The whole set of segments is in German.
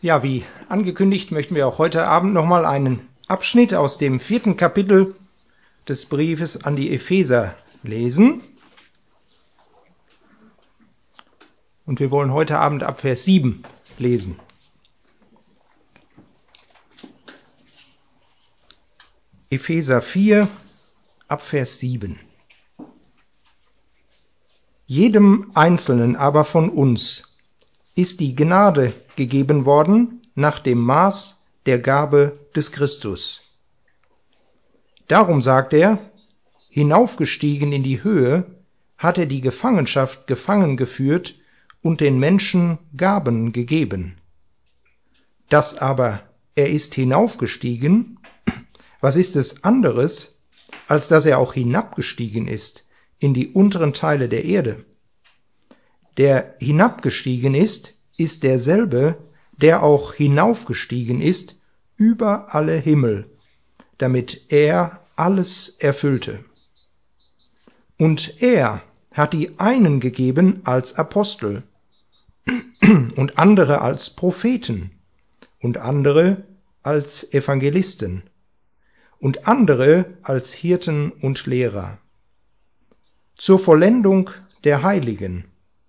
Ja, wie angekündigt, möchten wir auch heute Abend nochmal einen Abschnitt aus dem 4. Kapitel des Briefes an die Epheser lesen. Und wir wollen heute Abend ab Vers 7 lesen. Epheser 4, ab Vers 7. Jedem Einzelnen aber von uns ist die Gnade gegeben worden nach dem Maß der Gabe des Christus. Darum sagt er, hinaufgestiegen in die Höhe, hat er die Gefangenschaft gefangen geführt und den Menschen Gaben gegeben. Das aber, er ist hinaufgestiegen, was ist es anderes, als dass er auch hinabgestiegen ist in die unteren Teile der Erde? Der hinabgestiegen ist derselbe, der auch hinaufgestiegen ist über alle Himmel, damit er alles erfüllte. Und er hat die einen gegeben als Apostel und andere als Propheten und andere als Evangelisten und andere als Hirten und Lehrer, zur Vollendung der Heiligen,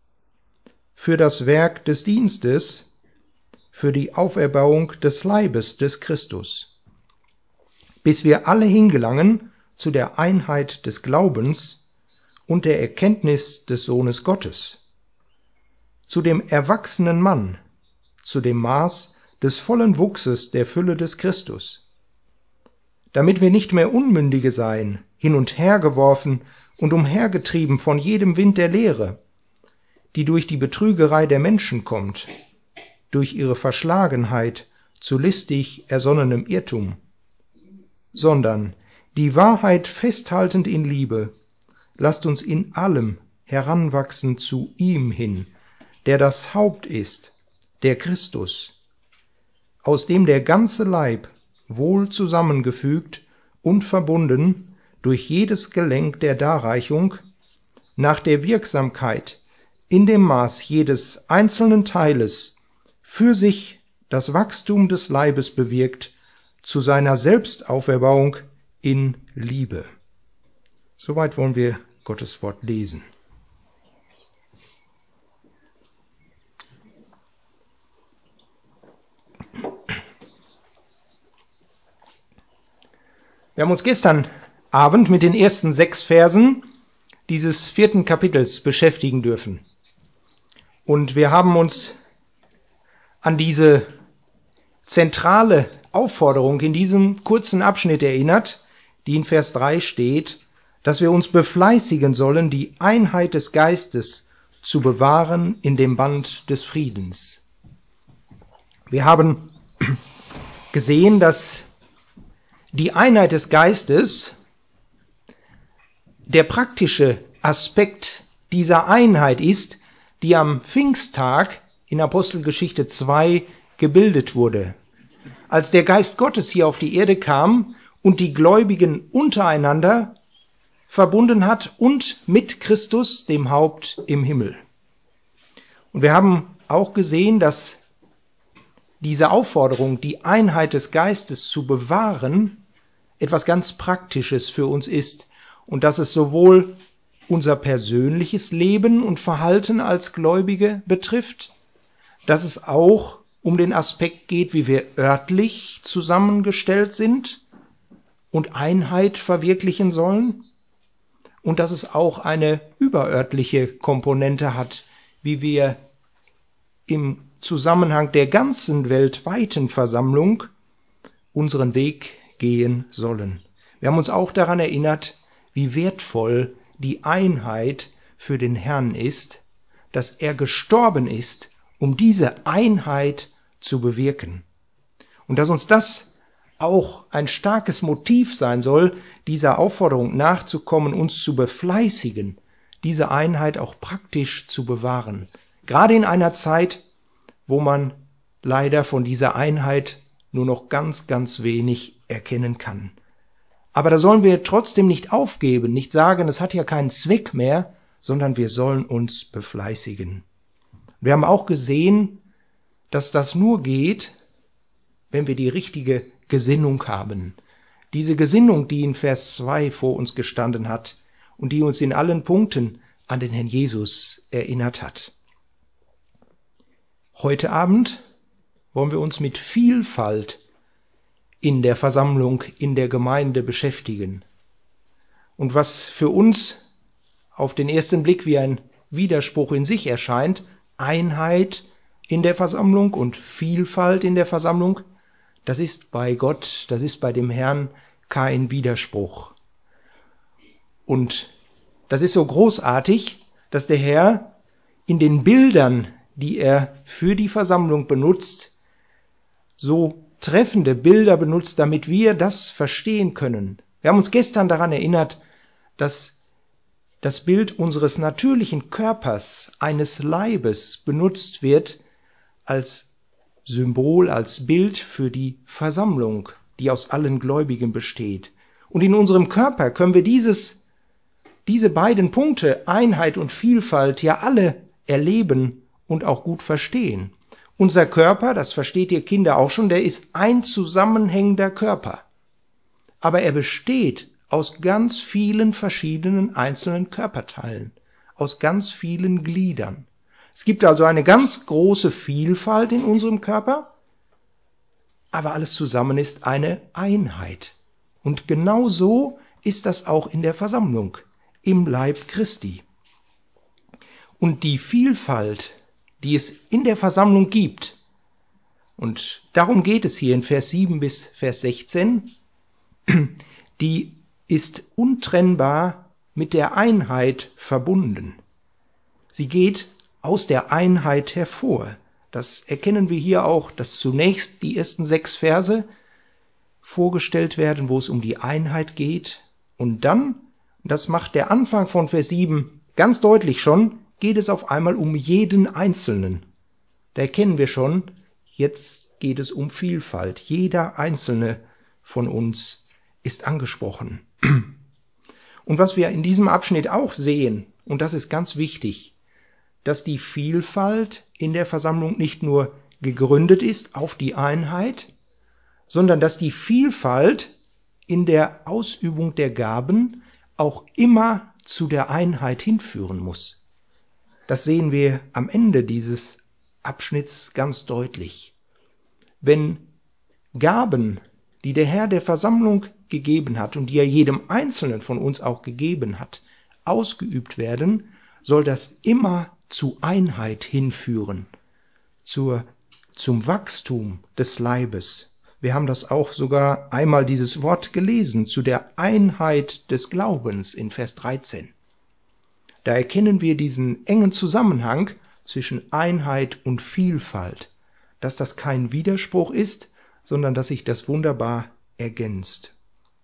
für das Werk des Dienstes, für die Auferbauung des Leibes des Christus, bis wir alle hingelangen zu der Einheit des Glaubens und der Erkenntnis des Sohnes Gottes, zu dem erwachsenen Mann, zu dem Maß des vollen Wuchses der Fülle des Christus, damit wir nicht mehr Unmündige seien, hin und her geworfen und umhergetrieben von jedem Wind der Lehre, die durch die Betrügerei der Menschen kommt, durch ihre Verschlagenheit zu listig ersonnenem Irrtum, sondern die Wahrheit festhaltend in Liebe, lasst uns in allem heranwachsen zu ihm hin, der das Haupt ist, der Christus, aus dem der ganze Leib wohl zusammengefügt und verbunden durch jedes Gelenk der Darreichung, nach der Wirksamkeit in dem Maß jedes einzelnen Teiles für sich das Wachstum des Leibes bewirkt, zu seiner Selbstauferbauung in Liebe. Soweit wollen wir Gottes Wort lesen. Wir haben uns gestern Abend mit den ersten 6 Versen dieses 4. Kapitels beschäftigen dürfen. Und wir haben uns an diese zentrale Aufforderung in diesem kurzen Abschnitt erinnert, die in Vers 3 steht, dass wir uns befleißigen sollen, die Einheit des Geistes zu bewahren in dem Band des Friedens. Wir haben gesehen, dass die Einheit des Geistes, der praktische Aspekt dieser Einheit ist, die am Pfingsttag in Apostelgeschichte 2 gebildet wurde. Als der Geist Gottes hier auf die Erde kam und die Gläubigen untereinander verbunden hat und mit Christus, dem Haupt im Himmel. Und wir haben auch gesehen, dass diese Aufforderung, die Einheit des Geistes zu bewahren, etwas ganz Praktisches für uns ist und dass es sowohl unser persönliches Leben und Verhalten als Gläubige betrifft, dass es auch um den Aspekt geht, wie wir örtlich zusammengestellt sind und Einheit verwirklichen sollen, und dass es auch eine überörtliche Komponente hat, wie wir im Zusammenhang der ganzen weltweiten Versammlung unseren Weg gehen sollen. Wir haben uns auch daran erinnert, wie wertvoll die Einheit für den Herrn ist, dass er gestorben ist, um diese Einheit zu bewirken. Und dass uns das auch ein starkes Motiv sein soll, dieser Aufforderung nachzukommen, uns zu befleißigen, diese Einheit auch praktisch zu bewahren. Gerade in einer Zeit, wo man leider von dieser Einheit nur noch ganz, ganz wenig erkennen kann. Aber da sollen wir trotzdem nicht aufgeben, nicht sagen, es hat ja keinen Zweck mehr, sondern wir sollen uns befleißigen. Wir haben auch gesehen, dass das nur geht, wenn wir die richtige Gesinnung haben. Diese Gesinnung, die in Vers 2 vor uns gestanden hat und die uns in allen Punkten an den Herrn Jesus erinnert hat. Heute Abend wollen wir uns mit Vielfalt in der Versammlung, in der Gemeinde beschäftigen. Und was für uns auf den ersten Blick wie ein Widerspruch in sich erscheint, Einheit in der Versammlung und Vielfalt in der Versammlung, das ist bei Gott, das ist bei dem Herrn kein Widerspruch. Und das ist so großartig, dass der Herr in den Bildern, die er für die Versammlung benutzt, so treffende Bilder benutzt, damit wir das verstehen können. Wir haben uns gestern daran erinnert, dass das Bild unseres natürlichen Körpers, eines Leibes, benutzt wird als Symbol, als Bild für die Versammlung, die aus allen Gläubigen besteht. Und in unserem Körper können wir diese beiden Punkte, Einheit und Vielfalt, ja alle erleben und auch gut verstehen. Unser Körper, das versteht ihr Kinder auch schon, der ist ein zusammenhängender Körper. Aber er besteht aus ganz vielen verschiedenen einzelnen Körperteilen, aus ganz vielen Gliedern. Es gibt also eine ganz große Vielfalt in unserem Körper, aber alles zusammen ist eine Einheit. Und genau so ist das auch in der Versammlung, im Leib Christi. Und die Vielfalt, die es in der Versammlung gibt, und darum geht es hier in Vers 7 bis Vers 16, die ist untrennbar mit der Einheit verbunden. Sie geht aus der Einheit hervor. Das erkennen wir hier auch, dass zunächst die ersten 6 Verse vorgestellt werden, wo es um die Einheit geht. Und dann, das macht der Anfang von Vers 7 ganz deutlich schon, geht es auf einmal um jeden Einzelnen. Da erkennen wir schon, jetzt geht es um Vielfalt. Jeder Einzelne von uns ist angesprochen. Und was wir in diesem Abschnitt auch sehen, und das ist ganz wichtig, dass die Vielfalt in der Versammlung nicht nur gegründet ist auf die Einheit, sondern dass die Vielfalt in der Ausübung der Gaben auch immer zu der Einheit hinführen muss. Das sehen wir am Ende dieses Abschnitts ganz deutlich. Wenn Gaben, die der Herr der Versammlung gegeben hat und die er jedem Einzelnen von uns auch gegeben hat, ausgeübt werden, soll das immer zu Einheit hinführen, zum Wachstum des Leibes. Wir haben das auch sogar einmal dieses Wort gelesen, zu der Einheit des Glaubens in Vers 13. Da erkennen wir diesen engen Zusammenhang zwischen Einheit und Vielfalt, dass das kein Widerspruch ist, sondern dass sich das wunderbar ergänzt.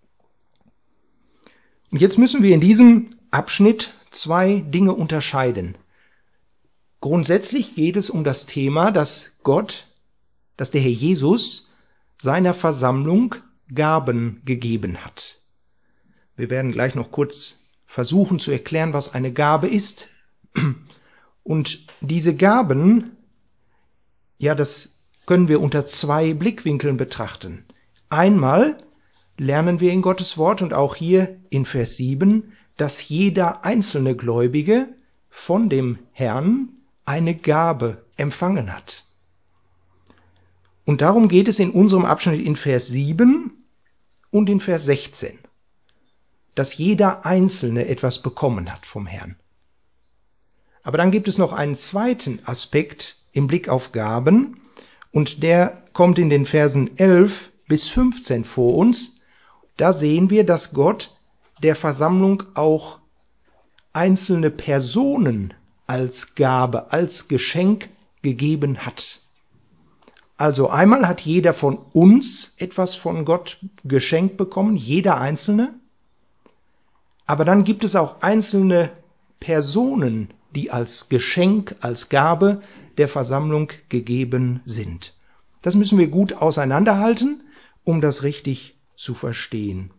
Und jetzt müssen wir in diesem Abschnitt 2 Dinge unterscheiden. Grundsätzlich geht es um das Thema, dass der Herr Jesus seiner Versammlung Gaben gegeben hat. Wir werden gleich noch kurz versuchen zu erklären, was eine Gabe ist. Und diese Gaben, ja, das können wir unter 2 Blickwinkeln betrachten. Einmal lernen wir in Gottes Wort und auch hier in Vers 7, dass jeder einzelne Gläubige von dem Herrn eine Gabe empfangen hat. Und darum geht es in unserem Abschnitt in Vers 7 und in Vers 16, dass jeder Einzelne etwas bekommen hat vom Herrn. Aber dann gibt es noch einen zweiten Aspekt im Blick auf Gaben, und der kommt in den Versen 11 bis 15 vor uns. Da sehen wir, dass Gott der Versammlung auch einzelne Personen als Gabe, als Geschenk gegeben hat. Also einmal hat jeder von uns etwas von Gott geschenkt bekommen, jeder Einzelne. Aber dann gibt es auch einzelne Personen, die als Geschenk, als Gabe der Versammlung gegeben sind. Das müssen wir gut auseinanderhalten, um das richtig zu verstehen.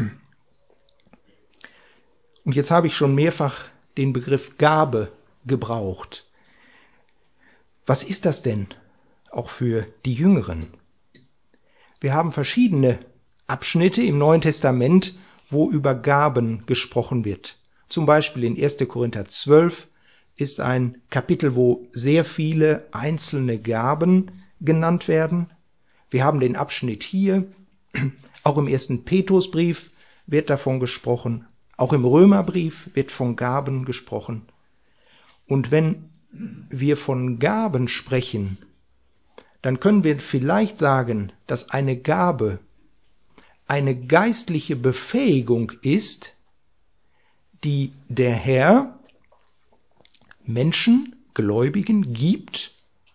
Und jetzt habe ich schon mehrfach den Begriff Gabe gebraucht. Was ist das denn? auch für die Jüngeren. Wir haben verschiedene Abschnitte im Neuen Testament, wo über Gaben gesprochen wird. Zum Beispiel in 1. Korinther 12 ist ein Kapitel, wo sehr viele einzelne Gaben genannt werden. Wir haben den Abschnitt hier, auch im 1. Petrusbrief wird davon gesprochen, auch im Römerbrief wird von Gaben gesprochen. Und wenn wir von Gaben sprechen, dann können wir vielleicht sagen, dass eine Gabe eine geistliche Befähigung ist, die der Herr Menschen, Gläubigen gibt,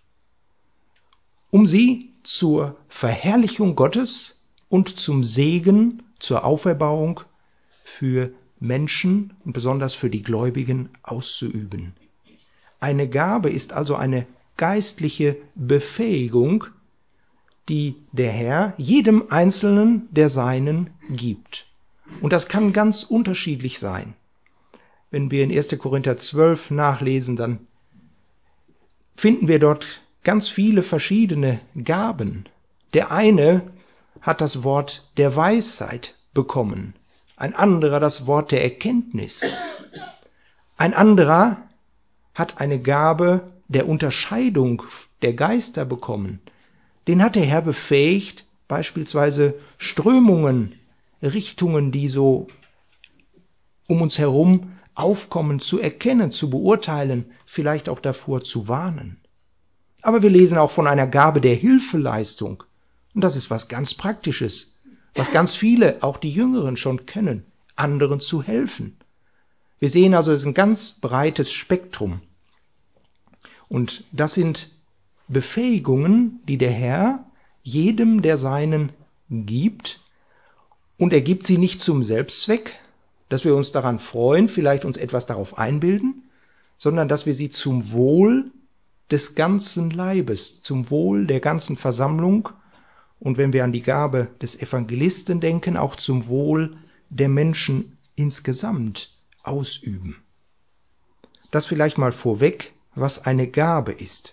um sie zur Verherrlichung Gottes und zum Segen, zur Auferbauung für Menschen und besonders für die Gläubigen auszuüben. Eine Gabe ist also eine geistliche Befähigung, die der Herr jedem Einzelnen der Seinen gibt. Und das kann ganz unterschiedlich sein. Wenn wir in 1. Korinther 12 nachlesen, dann finden wir dort ganz viele verschiedene Gaben. Der eine hat das Wort der Weisheit bekommen, ein anderer das Wort der Erkenntnis, ein anderer hat eine Gabe der Unterscheidung der Geister bekommen. Den hat der Herr befähigt, beispielsweise Strömungen, Richtungen, die so um uns herum aufkommen, zu erkennen, zu beurteilen, vielleicht auch davor zu warnen. Aber wir lesen auch von einer Gabe der Hilfeleistung. Und das ist was ganz Praktisches, was ganz viele, auch die Jüngeren, schon kennen, anderen zu helfen. Wir sehen also, es ist ein ganz breites Spektrum. Und das sind Befähigungen, die der Herr jedem der Seinen gibt. Und er gibt sie nicht zum Selbstzweck, dass wir uns daran freuen, vielleicht uns etwas darauf einbilden, sondern dass wir sie zum Wohl des ganzen Leibes, zum Wohl der ganzen Versammlung und wenn wir an die Gabe des Evangelisten denken, auch zum Wohl der Menschen insgesamt ausüben. Das vielleicht mal vorweg, was eine Gabe ist.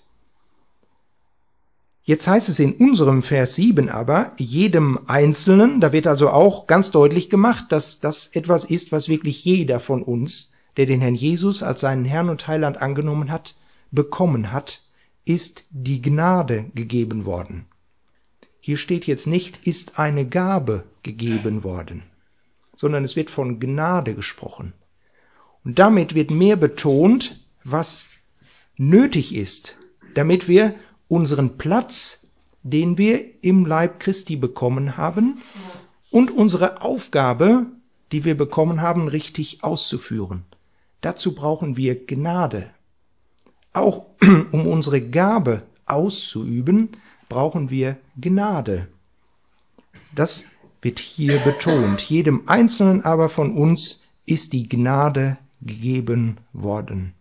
Jetzt heißt es in unserem Vers 7 aber, jedem Einzelnen, da wird also auch ganz deutlich gemacht, dass das etwas ist, was wirklich jeder von uns, der den Herrn Jesus als seinen Herrn und Heiland angenommen hat, bekommen hat, ist die Gnade gegeben worden. Hier steht jetzt nicht, ist eine Gabe gegeben worden, sondern es wird von Gnade gesprochen. Und damit wird mehr betont, was nötig ist, damit wir unseren Platz, den wir im Leib Christi bekommen haben, und unsere Aufgabe, die wir bekommen haben, richtig auszuführen. Dazu brauchen wir Gnade. Auch um unsere Gabe auszuüben, brauchen wir Gnade. Das wird hier betont. Jedem Einzelnen aber von uns ist die Gnade gegeben worden.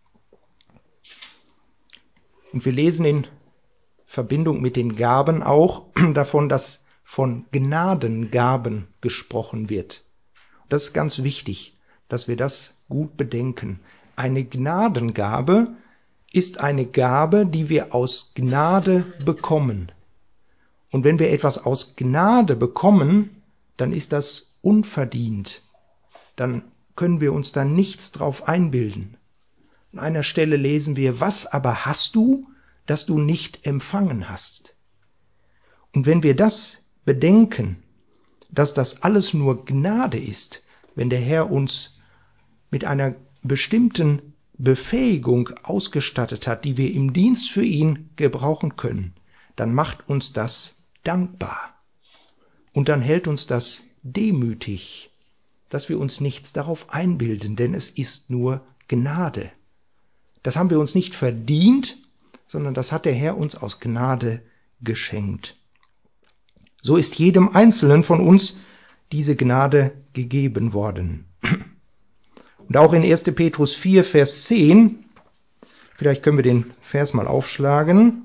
Und wir lesen in Verbindung mit den Gaben auch davon, dass von Gnadengaben gesprochen wird. Das ist ganz wichtig, dass wir das gut bedenken. Eine Gnadengabe ist eine Gabe, die wir aus Gnade bekommen. Und wenn wir etwas aus Gnade bekommen, dann ist das unverdient. Dann können wir uns da nichts drauf einbilden. An einer Stelle lesen wir, was aber hast du, das du nicht empfangen hast? Und wenn wir das bedenken, dass das alles nur Gnade ist, wenn der Herr uns mit einer bestimmten Befähigung ausgestattet hat, die wir im Dienst für ihn gebrauchen können, dann macht uns das dankbar. Und dann hält uns das demütig, dass wir uns nichts darauf einbilden, denn es ist nur Gnade. Das haben wir uns nicht verdient, sondern das hat der Herr uns aus Gnade geschenkt. So ist jedem Einzelnen von uns diese Gnade gegeben worden. Und auch in 1. Petrus 4, Vers 10, vielleicht können wir den Vers mal aufschlagen.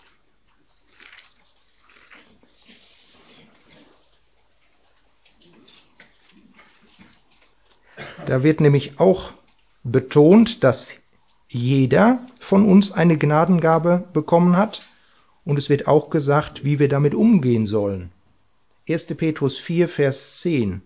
Da wird nämlich auch betont, dass jeder von uns eine Gnadengabe bekommen hat und es wird auch gesagt, wie wir damit umgehen sollen. 1. Petrus 4, Vers 10.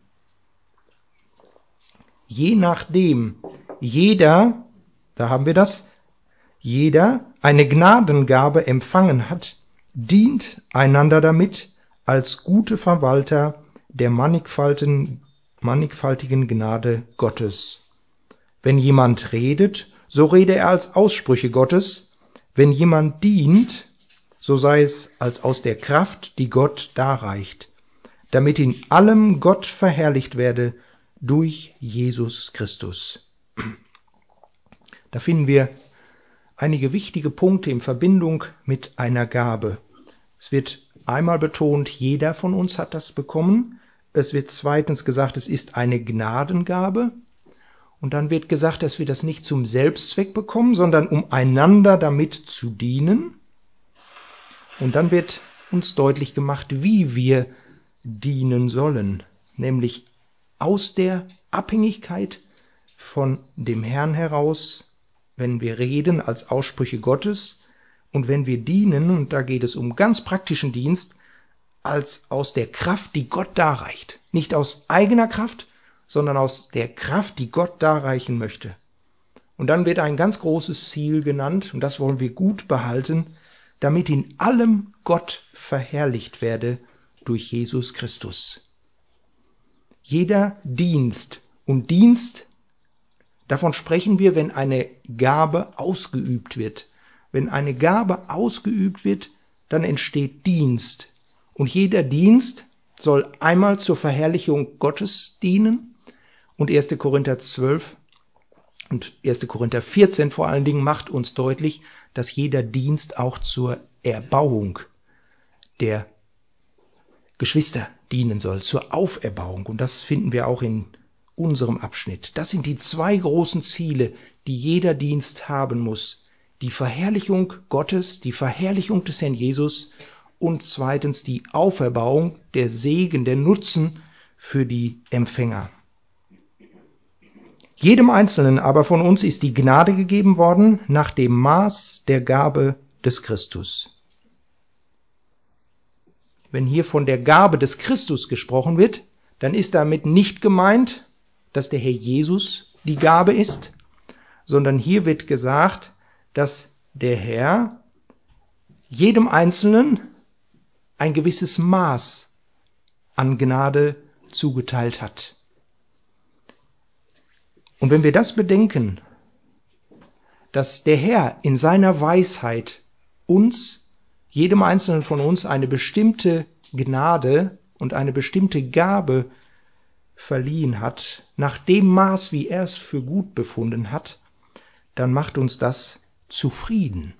Je nachdem jeder, da haben wir das, jeder eine Gnadengabe empfangen hat, dient einander damit als gute Verwalter der mannigfaltigen Gnade Gottes. Wenn jemand redet, so rede er als Aussprüche Gottes. Wenn jemand dient, so sei es als aus der Kraft, die Gott darreicht, damit in allem Gott verherrlicht werde durch Jesus Christus. Da finden wir einige wichtige Punkte in Verbindung mit einer Gabe. Es wird einmal betont, jeder von uns hat das bekommen. Es wird zweitens gesagt, es ist eine Gnadengabe. Und dann wird gesagt, dass wir das nicht zum Selbstzweck bekommen, sondern um einander damit zu dienen. Und dann wird uns deutlich gemacht, wie wir dienen sollen, nämlich aus der Abhängigkeit von dem Herrn heraus, wenn wir reden als Aussprüche Gottes und wenn wir dienen, und da geht es um ganz praktischen Dienst, als aus der Kraft, die Gott darreicht. Nicht aus eigener Kraft, sondern aus der Kraft, die Gott darreichen möchte. Und dann wird ein ganz großes Ziel genannt, und das wollen wir gut behalten, damit in allem Gott verherrlicht werde durch Jesus Christus. Jeder Dienst, und Dienst, davon sprechen wir, wenn eine Gabe ausgeübt wird. Wenn eine Gabe ausgeübt wird, dann entsteht Dienst. Und jeder Dienst soll einmal zur Verherrlichung Gottes dienen. Und 1. Korinther 12 und 1. Korinther 14 vor allen Dingen macht uns deutlich, dass jeder Dienst auch zur Erbauung der Geschwister dienen soll, zur Auferbauung. Und das finden wir auch in unserem Abschnitt. Das sind die zwei großen Ziele, die jeder Dienst haben muss. Die Verherrlichung Gottes, die Verherrlichung des Herrn Jesus und zweitens die Auferbauung, der Segen, der Nutzen für die Empfänger. Jedem Einzelnen aber von uns ist die Gnade gegeben worden nach dem Maß der Gabe des Christus. Wenn hier von der Gabe des Christus gesprochen wird, dann ist damit nicht gemeint, dass der Herr Jesus die Gabe ist, sondern hier wird gesagt, dass der Herr jedem Einzelnen ein gewisses Maß an Gnade zugeteilt hat. Und wenn wir das bedenken, dass der Herr in seiner Weisheit uns, jedem Einzelnen von uns, eine bestimmte Gnade und eine bestimmte Gabe verliehen hat, nach dem Maß, wie er es für gut befunden hat, dann macht uns das zufrieden.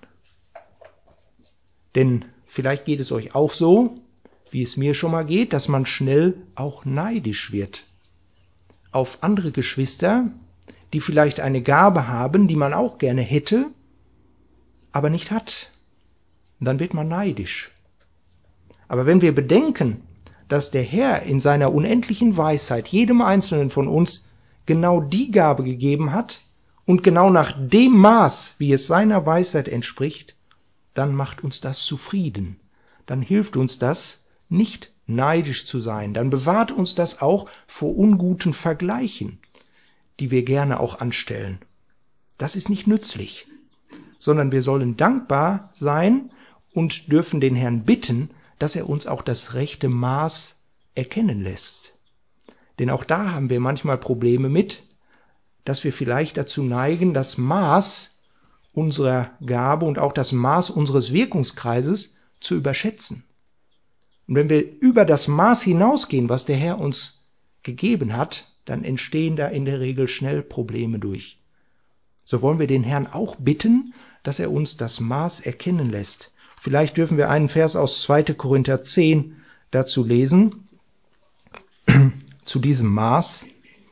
Denn vielleicht geht es euch auch so, wie es mir schon mal geht, dass man schnell auch neidisch wird auf andere Geschwister, die vielleicht eine Gabe haben, die man auch gerne hätte, aber nicht hat. Und dann wird man neidisch. Aber wenn wir bedenken, dass der Herr in seiner unendlichen Weisheit jedem Einzelnen von uns genau die Gabe gegeben hat und genau nach dem Maß, wie es seiner Weisheit entspricht, dann macht uns das zufrieden. Dann hilft uns das, nicht neidisch zu sein. Dann bewahrt uns das auch vor unguten Vergleichen, die wir gerne auch anstellen. Das ist nicht nützlich, sondern wir sollen dankbar sein und dürfen den Herrn bitten, dass er uns auch das rechte Maß erkennen lässt. Denn auch da haben wir manchmal Probleme mit, dass wir vielleicht dazu neigen, das Maß unserer Gabe und auch das Maß unseres Wirkungskreises zu überschätzen. Und wenn wir über das Maß hinausgehen, was der Herr uns gegeben hat, dann entstehen da in der Regel schnell Probleme durch. So wollen wir den Herrn auch bitten, dass er uns das Maß erkennen lässt. Vielleicht dürfen wir einen Vers aus 2. Korinther 10 dazu lesen, zu diesem Maß.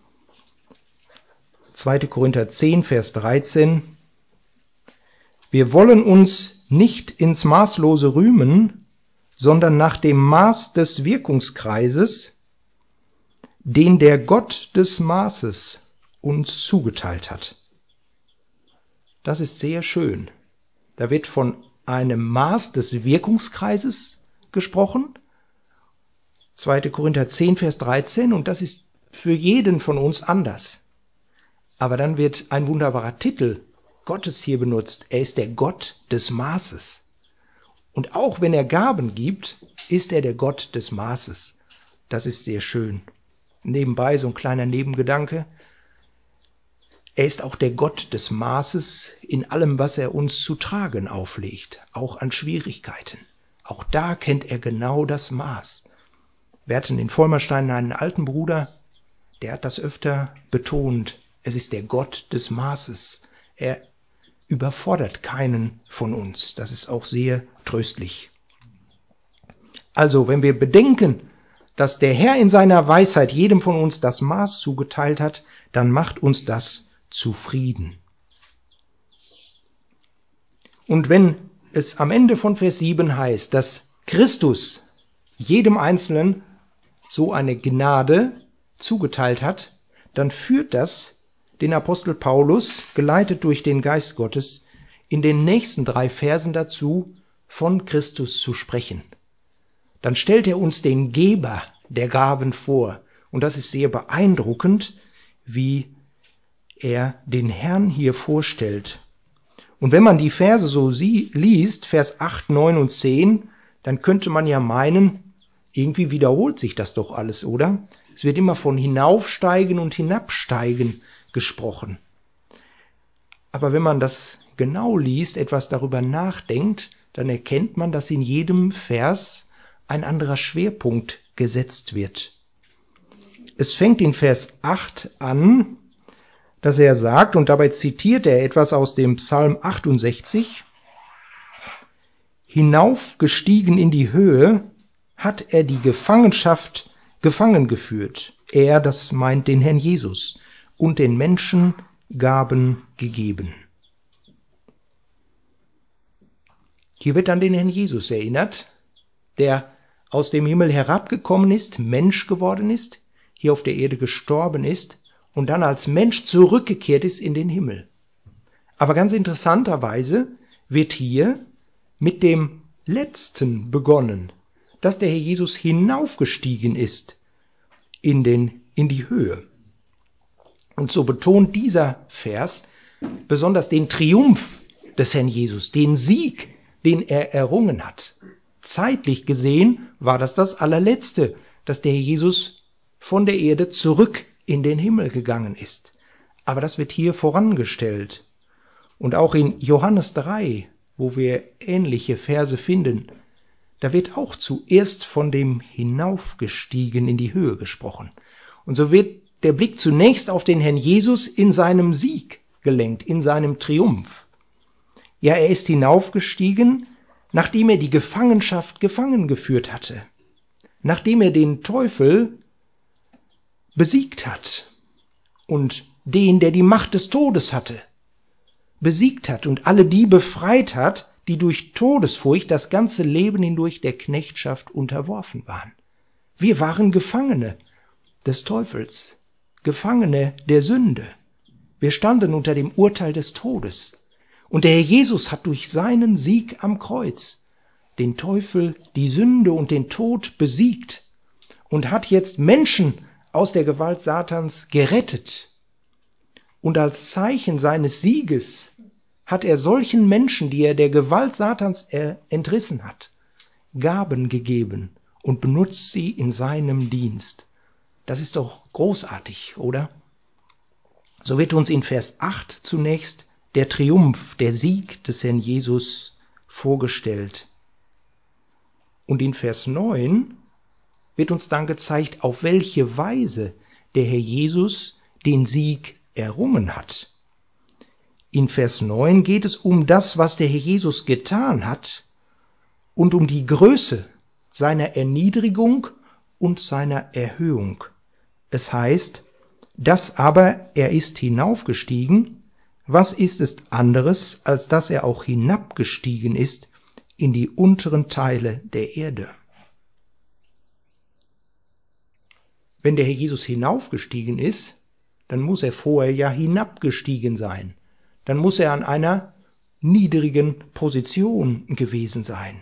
2. Korinther 10, Vers 13. Wir wollen uns nicht ins Maßlose rühmen, sondern nach dem Maß des Wirkungskreises, den der Gott des Maßes uns zugeteilt hat. Das ist sehr schön. Da wird von einem Maß des Wirkungskreises gesprochen. 2. Korinther 10, Vers 13, und das ist für jeden von uns anders. Aber dann wird ein wunderbarer Titel Gottes hier benutzt. Er ist der Gott des Maßes. Und auch wenn er Gaben gibt, ist er der Gott des Maßes. Das ist sehr schön. Nebenbei so ein kleiner Nebengedanke. Er ist auch der Gott des Maßes in allem, was er uns zu tragen auflegt, auch an Schwierigkeiten. Auch da kennt er genau das Maß. Wir hatten in Vollmerstein einen alten Bruder, der hat das öfter betont. Es ist der Gott des Maßes. Er überfordert keinen von uns. Das ist auch sehr tröstlich. Also, wenn wir bedenken, dass der Herr in seiner Weisheit jedem von uns das Maß zugeteilt hat, dann macht uns das zufrieden. Und wenn es am Ende von Vers 7 heißt, dass Christus jedem Einzelnen so eine Gnade zugeteilt hat, dann führt das den Apostel Paulus, geleitet durch den Geist Gottes, in den nächsten 3 Versen dazu, von Christus zu sprechen. Dann stellt er uns den Geber der Gaben vor. Und das ist sehr beeindruckend, wie er den Herrn hier vorstellt. Und wenn man die Verse so liest, Vers 8, 9 und 10, dann könnte man ja meinen, irgendwie wiederholt sich das doch alles, oder? Es wird immer von Hinaufsteigen und Hinabsteigen gesprochen. Aber wenn man das genau liest, etwas darüber nachdenkt, dann erkennt man, dass in jedem Vers ein anderer Schwerpunkt gesetzt wird. Es fängt in Vers 8 an, dass er sagt, und dabei zitiert er etwas aus dem Psalm 68, hinaufgestiegen in die Höhe, hat er die Gefangenschaft gefangen geführt. Er, das meint den Herrn Jesus, und den Menschen Gaben gegeben. Hier wird an den Herrn Jesus erinnert, der aus dem Himmel herabgekommen ist, Mensch geworden ist, hier auf der Erde gestorben ist und dann als Mensch zurückgekehrt ist in den Himmel. Aber ganz interessanterweise wird hier mit dem Letzten begonnen, dass der Herr Jesus hinaufgestiegen ist in die Höhe. Und so betont dieser Vers besonders den Triumph des Herrn Jesus, den Sieg, den er errungen hat. Zeitlich gesehen war das allerletzte, dass der Herr Jesus von der Erde zurück in den Himmel gegangen ist. Aber das wird hier vorangestellt. Und auch in Johannes 3, wo wir ähnliche Verse finden, da wird auch zuerst von dem Hinaufgestiegen in die Höhe gesprochen. Und so wird der Blick zunächst auf den Herrn Jesus in seinem Sieg gelenkt, in seinem Triumph. Ja, er ist hinaufgestiegen, nachdem er die Gefangenschaft gefangen geführt hatte, nachdem er den Teufel besiegt hat und den, der die Macht des Todes hatte, besiegt hat und alle die befreit hat, die durch Todesfurcht das ganze Leben hindurch der Knechtschaft unterworfen waren. Wir waren Gefangene des Teufels, Gefangene der Sünde. Wir standen unter dem Urteil des Todes. Und der Herr Jesus hat durch seinen Sieg am Kreuz den Teufel, die Sünde und den Tod besiegt und hat jetzt Menschen aus der Gewalt Satans gerettet. Und als Zeichen seines Sieges hat er solchen Menschen, die er der Gewalt Satans entrissen hat, Gaben gegeben und benutzt sie in seinem Dienst. Das ist doch großartig, oder? So wird uns in Vers 8 zunächst der Triumph, der Sieg des Herrn Jesus vorgestellt. Und in Vers 9 wird uns dann gezeigt, auf welche Weise der Herr Jesus den Sieg errungen hat. In Vers 9 geht es um das, was der Herr Jesus getan hat und um die Größe seiner Erniedrigung und seiner Erhöhung. Es heißt, dass aber er ist hinaufgestiegen, was ist es anderes, als dass er auch hinabgestiegen ist in die unteren Teile der Erde. Wenn der Herr Jesus hinaufgestiegen ist, dann muss er vorher ja hinabgestiegen sein. Dann muss er an einer niedrigen Position gewesen sein.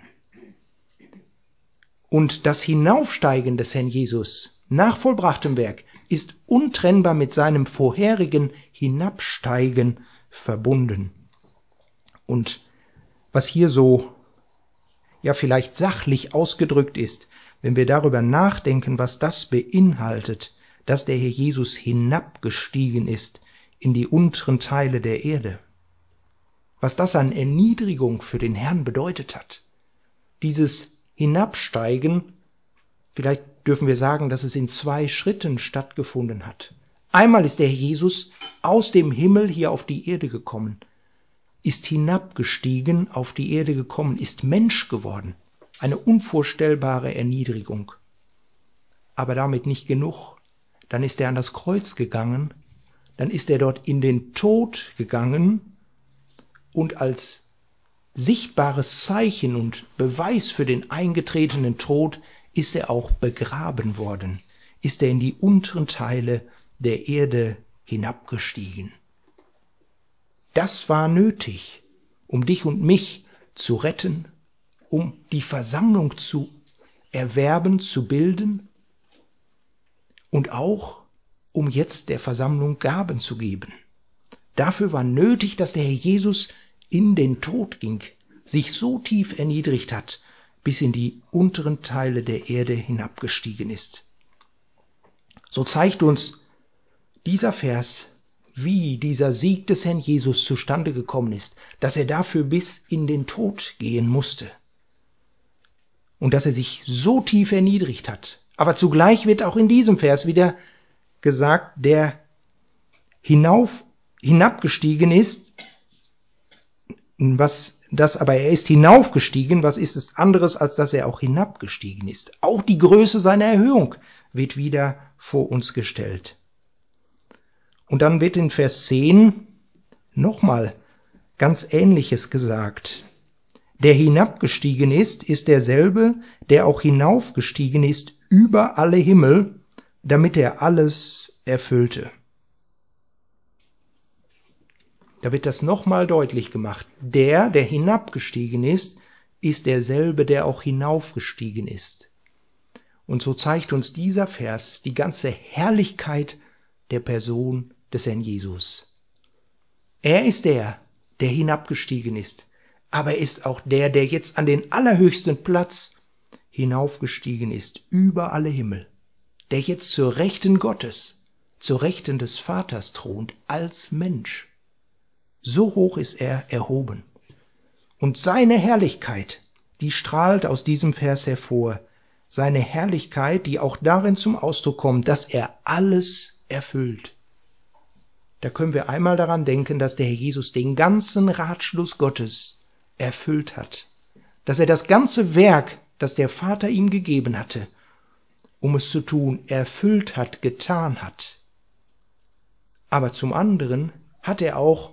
Und das Hinaufsteigen des Herrn Jesus nach vollbrachtem Werk ist untrennbar mit seinem vorherigen Hinabsteigen verbunden. Und was hier so, ja vielleicht sachlich ausgedrückt ist, wenn wir darüber nachdenken, was das beinhaltet, dass der Herr Jesus hinabgestiegen ist in die unteren Teile der Erde, was das an Erniedrigung für den Herrn bedeutet hat. Dieses Hinabsteigen, vielleicht dürfen wir sagen, dass es in 2 Schritten stattgefunden hat. Einmal ist der Herr Jesus aus dem Himmel hier auf die Erde gekommen, ist hinabgestiegen, auf die Erde gekommen, ist Mensch geworden. Eine unvorstellbare Erniedrigung. Aber damit nicht genug. Dann ist er an das Kreuz gegangen, dann ist er dort in den Tod gegangen und als sichtbares Zeichen und Beweis für den eingetretenen Tod ist er auch begraben worden, ist er in die unteren Teile der Erde hinabgestiegen. Das war nötig, um dich und mich zu retten, um die Versammlung zu erwerben, zu bilden und auch um jetzt der Versammlung Gaben zu geben. Dafür war nötig, dass der Herr Jesus in den Tod ging, sich so tief erniedrigt hat, bis in die unteren Teile der Erde hinabgestiegen ist. So zeigt uns dieser Vers, wie dieser Sieg des Herrn Jesus zustande gekommen ist, dass er dafür bis in den Tod gehen musste und dass er sich so tief erniedrigt hat. Aber zugleich wird auch in diesem Vers wieder gesagt, der hinabgestiegen ist, aber er ist hinaufgestiegen, was ist es anderes, als dass er auch hinabgestiegen ist. Auch die Größe seiner Erhöhung wird wieder vor uns gestellt. Und dann wird in Vers 10 nochmal ganz Ähnliches gesagt. Der hinabgestiegen ist derselbe, der auch hinaufgestiegen ist über alle Himmel, damit er alles erfüllte. Da wird das nochmal deutlich gemacht. Der hinabgestiegen ist derselbe, der auch hinaufgestiegen ist. Und so zeigt uns dieser Vers die ganze Herrlichkeit der Person des Herrn Jesus. Er ist der hinabgestiegen ist, aber er ist auch der jetzt an den allerhöchsten Platz hinaufgestiegen ist, über alle Himmel, der jetzt zur Rechten Gottes, zur Rechten des Vaters thront, als Mensch. So hoch ist er erhoben. Und seine Herrlichkeit, die strahlt aus diesem Vers hervor. Seine Herrlichkeit, die auch darin zum Ausdruck kommt, dass er alles erfüllt. Da können wir einmal daran denken, dass der Herr Jesus den ganzen Ratschluss Gottes erfüllt hat. Dass er das ganze Werk, das der Vater ihm gegeben hatte, um es zu tun, erfüllt hat, getan hat. Aber zum anderen hat er auch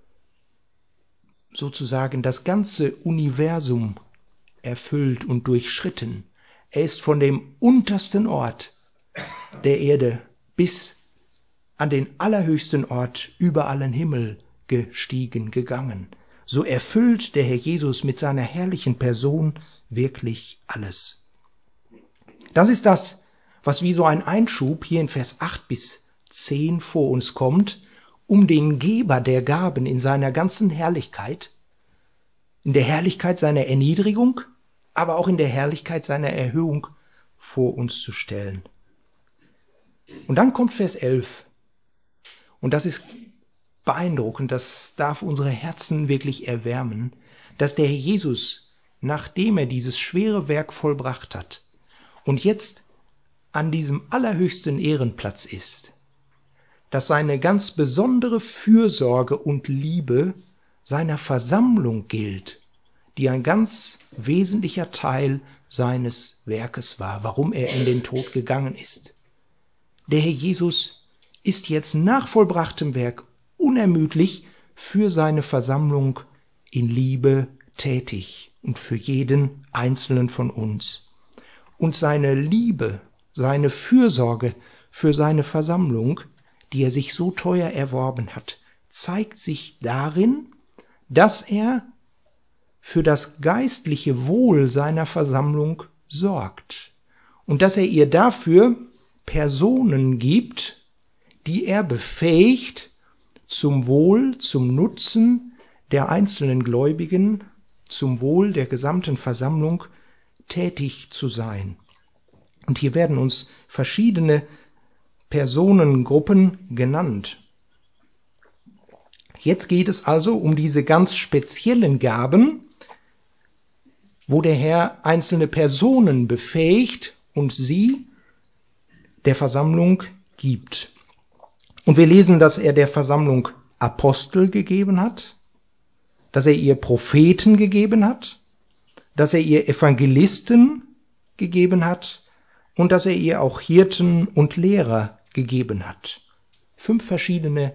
sozusagen das ganze Universum erfüllt und durchschritten. Er ist von dem untersten Ort der Erde bis an den allerhöchsten Ort über allen Himmel gegangen. So erfüllt der Herr Jesus mit seiner herrlichen Person wirklich alles. Das ist das, was wie so ein Einschub hier in Vers 8 bis 10 vor uns kommt, um den Geber der Gaben in seiner ganzen Herrlichkeit, in der Herrlichkeit seiner Erniedrigung, aber auch in der Herrlichkeit seiner Erhöhung vor uns zu stellen. Und dann kommt Vers 11. Und das ist beeindruckend, das darf unsere Herzen wirklich erwärmen, dass der Herr Jesus, nachdem er dieses schwere Werk vollbracht hat und jetzt an diesem allerhöchsten Ehrenplatz ist, dass seine ganz besondere Fürsorge und Liebe seiner Versammlung gilt, die ein ganz wesentlicher Teil seines Werkes war, warum er in den Tod gegangen ist. Der Herr Jesus ist jetzt nach vollbrachtem Werk unermüdlich für seine Versammlung in Liebe tätig und für jeden Einzelnen von uns. Und seine Liebe, seine Fürsorge für seine Versammlung, die er sich so teuer erworben hat, zeigt sich darin, dass er für das geistliche Wohl seiner Versammlung sorgt und dass er ihr dafür Personen gibt, die er befähigt, zum Wohl, zum Nutzen der einzelnen Gläubigen, zum Wohl der gesamten Versammlung tätig zu sein. Und hier werden uns verschiedene Personengruppen genannt. Jetzt geht es also um diese ganz speziellen Gaben, wo der Herr einzelne Personen befähigt und sie der Versammlung gibt. Und wir lesen, dass er der Versammlung Apostel gegeben hat, dass er ihr Propheten gegeben hat, dass er ihr Evangelisten gegeben hat und dass er ihr auch Hirten und Lehrer gegeben hat. 5 verschiedene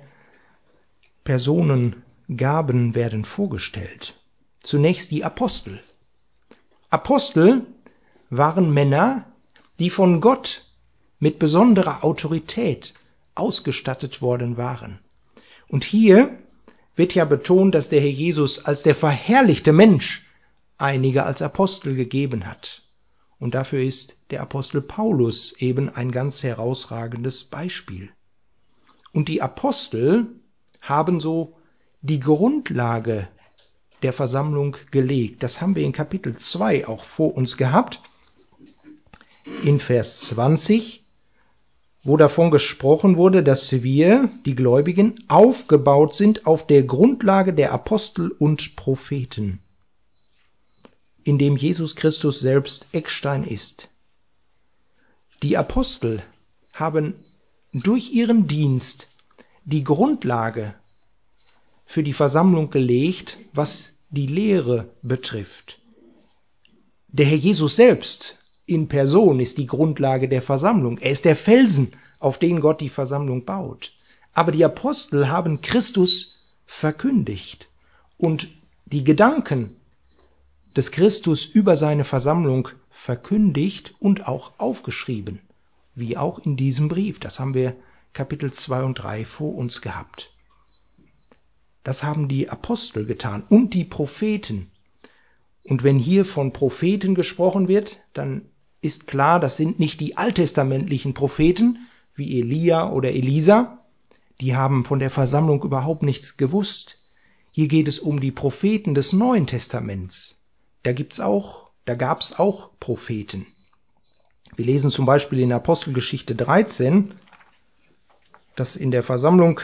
Personengaben werden vorgestellt. Zunächst die Apostel. Apostel waren Männer, die von Gott mit besonderer Autorität ausgestattet worden waren. Und hier wird ja betont, dass der Herr Jesus als der verherrlichte Mensch einige als Apostel gegeben hat. Und dafür ist der Apostel Paulus eben ein ganz herausragendes Beispiel. Und die Apostel haben so die Grundlage der Versammlung gelegt. Das haben wir in Kapitel 2 auch vor uns gehabt, in Vers 20, wo davon gesprochen wurde, dass wir, die Gläubigen, aufgebaut sind auf der Grundlage der Apostel und Propheten, in dem Jesus Christus selbst Eckstein ist. Die Apostel haben durch ihren Dienst die Grundlage für die Versammlung gelegt, was die Lehre betrifft. Der Herr Jesus selbst in Person ist die Grundlage der Versammlung. Er ist der Felsen, auf den Gott die Versammlung baut. Aber die Apostel haben Christus verkündigt und die Gedanken des Christus über seine Versammlung verkündigt und auch aufgeschrieben, wie auch in diesem Brief. Das haben wir Kapitel 2 und 3 vor uns gehabt. Das haben die Apostel getan und die Propheten. Und wenn hier von Propheten gesprochen wird, dann ist klar, das sind nicht die alttestamentlichen Propheten wie Elia oder Elisa. Die haben von der Versammlung überhaupt nichts gewusst. Hier geht es um die Propheten des Neuen Testaments. Da gab's auch Propheten. Wir lesen zum Beispiel in Apostelgeschichte 13, dass in der Versammlung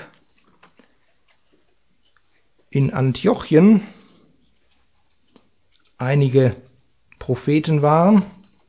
in Antiochien einige Propheten waren.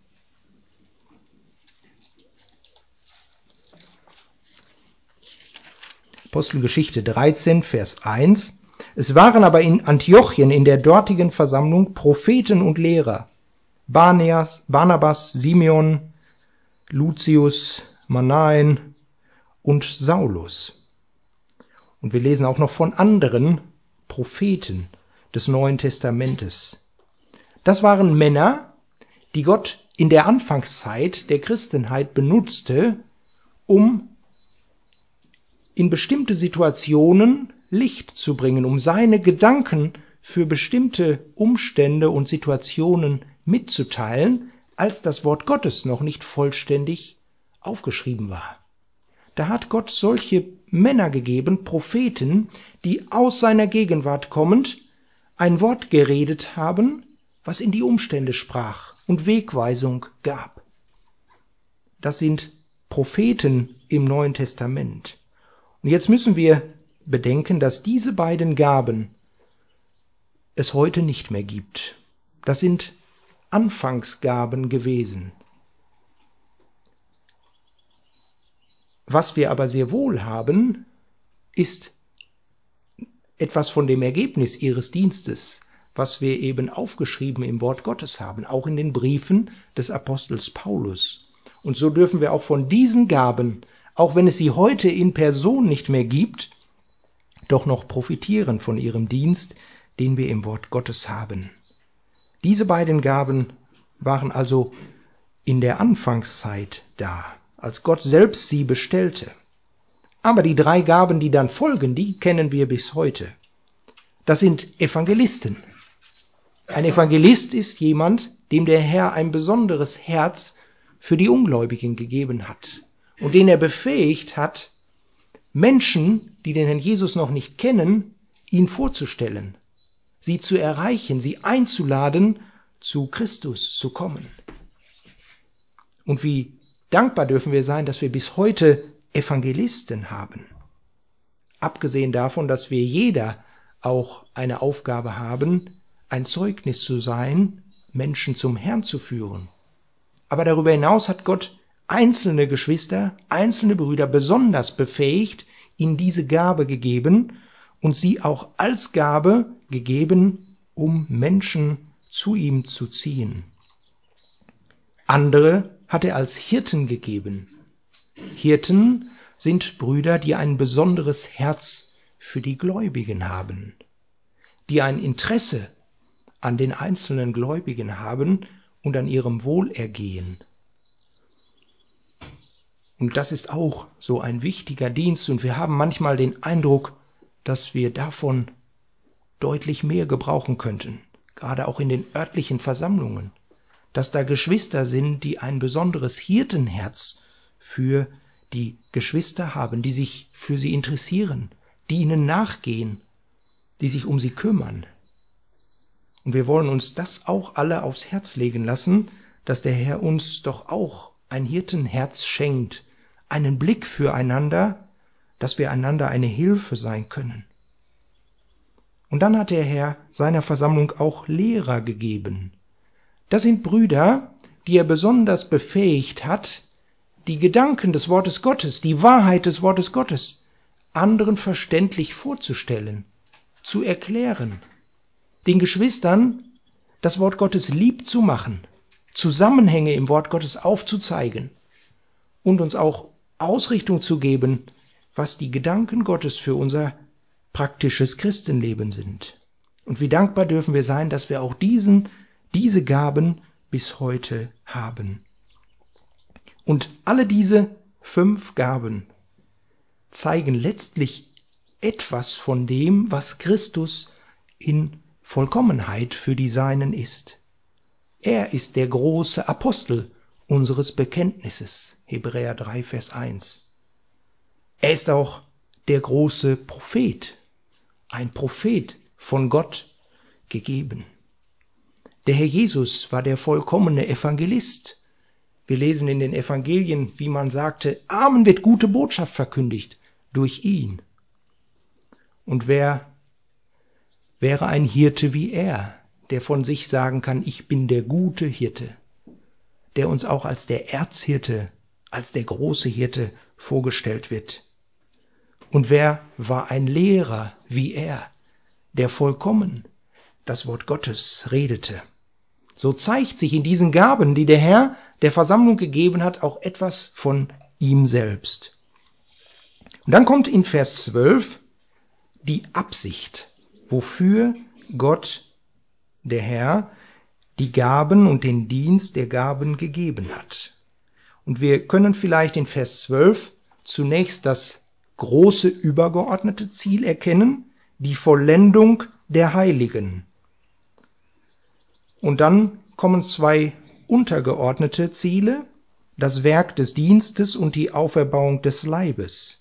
Apostelgeschichte 13, Vers 1. Es waren aber in Antiochien in der dortigen Versammlung Propheten und Lehrer, Barnabas, Simeon, Lucius, Manaen und Saulus. Und wir lesen auch noch von anderen Propheten des Neuen Testamentes. Das waren Männer, die Gott in der Anfangszeit der Christenheit benutzte, um in bestimmte Situationen Licht zu bringen, um seine Gedanken für bestimmte Umstände und Situationen mitzuteilen, als das Wort Gottes noch nicht vollständig aufgeschrieben war. Da hat Gott solche Männer gegeben, Propheten, die aus seiner Gegenwart kommend ein Wort geredet haben, was in die Umstände sprach und Wegweisung gab. Das sind Propheten im Neuen Testament. Und jetzt müssen wir bedenken, dass diese beiden Gaben es heute nicht mehr gibt. Das sind Anfangsgaben gewesen. Was wir aber sehr wohl haben, ist etwas von dem Ergebnis ihres Dienstes, was wir eben aufgeschrieben im Wort Gottes haben, auch in den Briefen des Apostels Paulus. Und so dürfen wir auch von diesen Gaben, auch wenn es sie heute in Person nicht mehr gibt, doch noch profitieren von ihrem Dienst, den wir im Wort Gottes haben. Diese beiden Gaben waren also in der Anfangszeit da, als Gott selbst sie bestellte. Aber die 3 Gaben, die dann folgen, die kennen wir bis heute. Das sind Evangelisten. Ein Evangelist ist jemand, dem der Herr ein besonderes Herz für die Ungläubigen gegeben hat und den er befähigt hat, Menschen, die den Herrn Jesus noch nicht kennen, ihn vorzustellen, sie zu erreichen, sie einzuladen, zu Christus zu kommen. Und wie dankbar dürfen wir sein, dass wir bis heute Evangelisten haben. Abgesehen davon, dass wir jeder auch eine Aufgabe haben, ein Zeugnis zu sein, Menschen zum Herrn zu führen. Aber darüber hinaus hat Gott einzelne Geschwister, einzelne Brüder besonders befähigt, ihnen diese Gabe gegeben und sie auch als Gabe gegeben, um Menschen zu ihm zu ziehen. Andere hat er als Hirten gegeben. Hirten sind Brüder, die ein besonderes Herz für die Gläubigen haben, die ein Interesse an den einzelnen Gläubigen haben und an ihrem Wohlergehen. Und das ist auch so ein wichtiger Dienst und wir haben manchmal den Eindruck, dass wir davon deutlich mehr gebrauchen könnten, gerade auch in den örtlichen Versammlungen, dass da Geschwister sind, die ein besonderes Hirtenherz für die Geschwister haben, die sich für sie interessieren, die ihnen nachgehen, die sich um sie kümmern. Und wir wollen uns das auch alle aufs Herz legen lassen, dass der Herr uns doch auch ein Hirtenherz schenkt, einen Blick füreinander, dass wir einander eine Hilfe sein können. Und dann hat der Herr seiner Versammlung auch Lehrer gegeben. Das sind Brüder, die er besonders befähigt hat, die Gedanken des Wortes Gottes, die Wahrheit des Wortes Gottes anderen verständlich vorzustellen, zu erklären, den Geschwistern das Wort Gottes lieb zu machen, Zusammenhänge im Wort Gottes aufzuzeigen und uns auch Ausrichtung zu geben, was die Gedanken Gottes für unser praktisches Christenleben sind. Und wie dankbar dürfen wir sein, dass wir auch diese Gaben bis heute haben. Und alle diese 5 Gaben zeigen letztlich etwas von dem, was Christus in Vollkommenheit für die Seinen ist. Er ist der große Apostel unseres Bekenntnisses, Hebräer 3, Vers 1. Er ist auch der große Prophet, ein Prophet von Gott gegeben. Der Herr Jesus war der vollkommene Evangelist. Wir lesen in den Evangelien, wie man sagte, Armen wird gute Botschaft verkündigt durch ihn. Und wer wäre ein Hirte wie er, der von sich sagen kann, ich bin der gute Hirte, der uns auch als der Erzhirte, als der große Hirte vorgestellt wird. Und wer war ein Lehrer wie er, der vollkommen das Wort Gottes redete. So zeigt sich in diesen Gaben, die der Herr der Versammlung gegeben hat, auch etwas von ihm selbst. Und dann kommt in Vers 12 die Absicht, wofür Gott, der Herr, die Gaben und den Dienst der Gaben gegeben hat. Und wir können vielleicht in Vers 12 zunächst das große übergeordnete Ziel erkennen, die Vollendung der Heiligen. Und dann kommen 2 untergeordnete Ziele, das Werk des Dienstes und die Auferbauung des Leibes.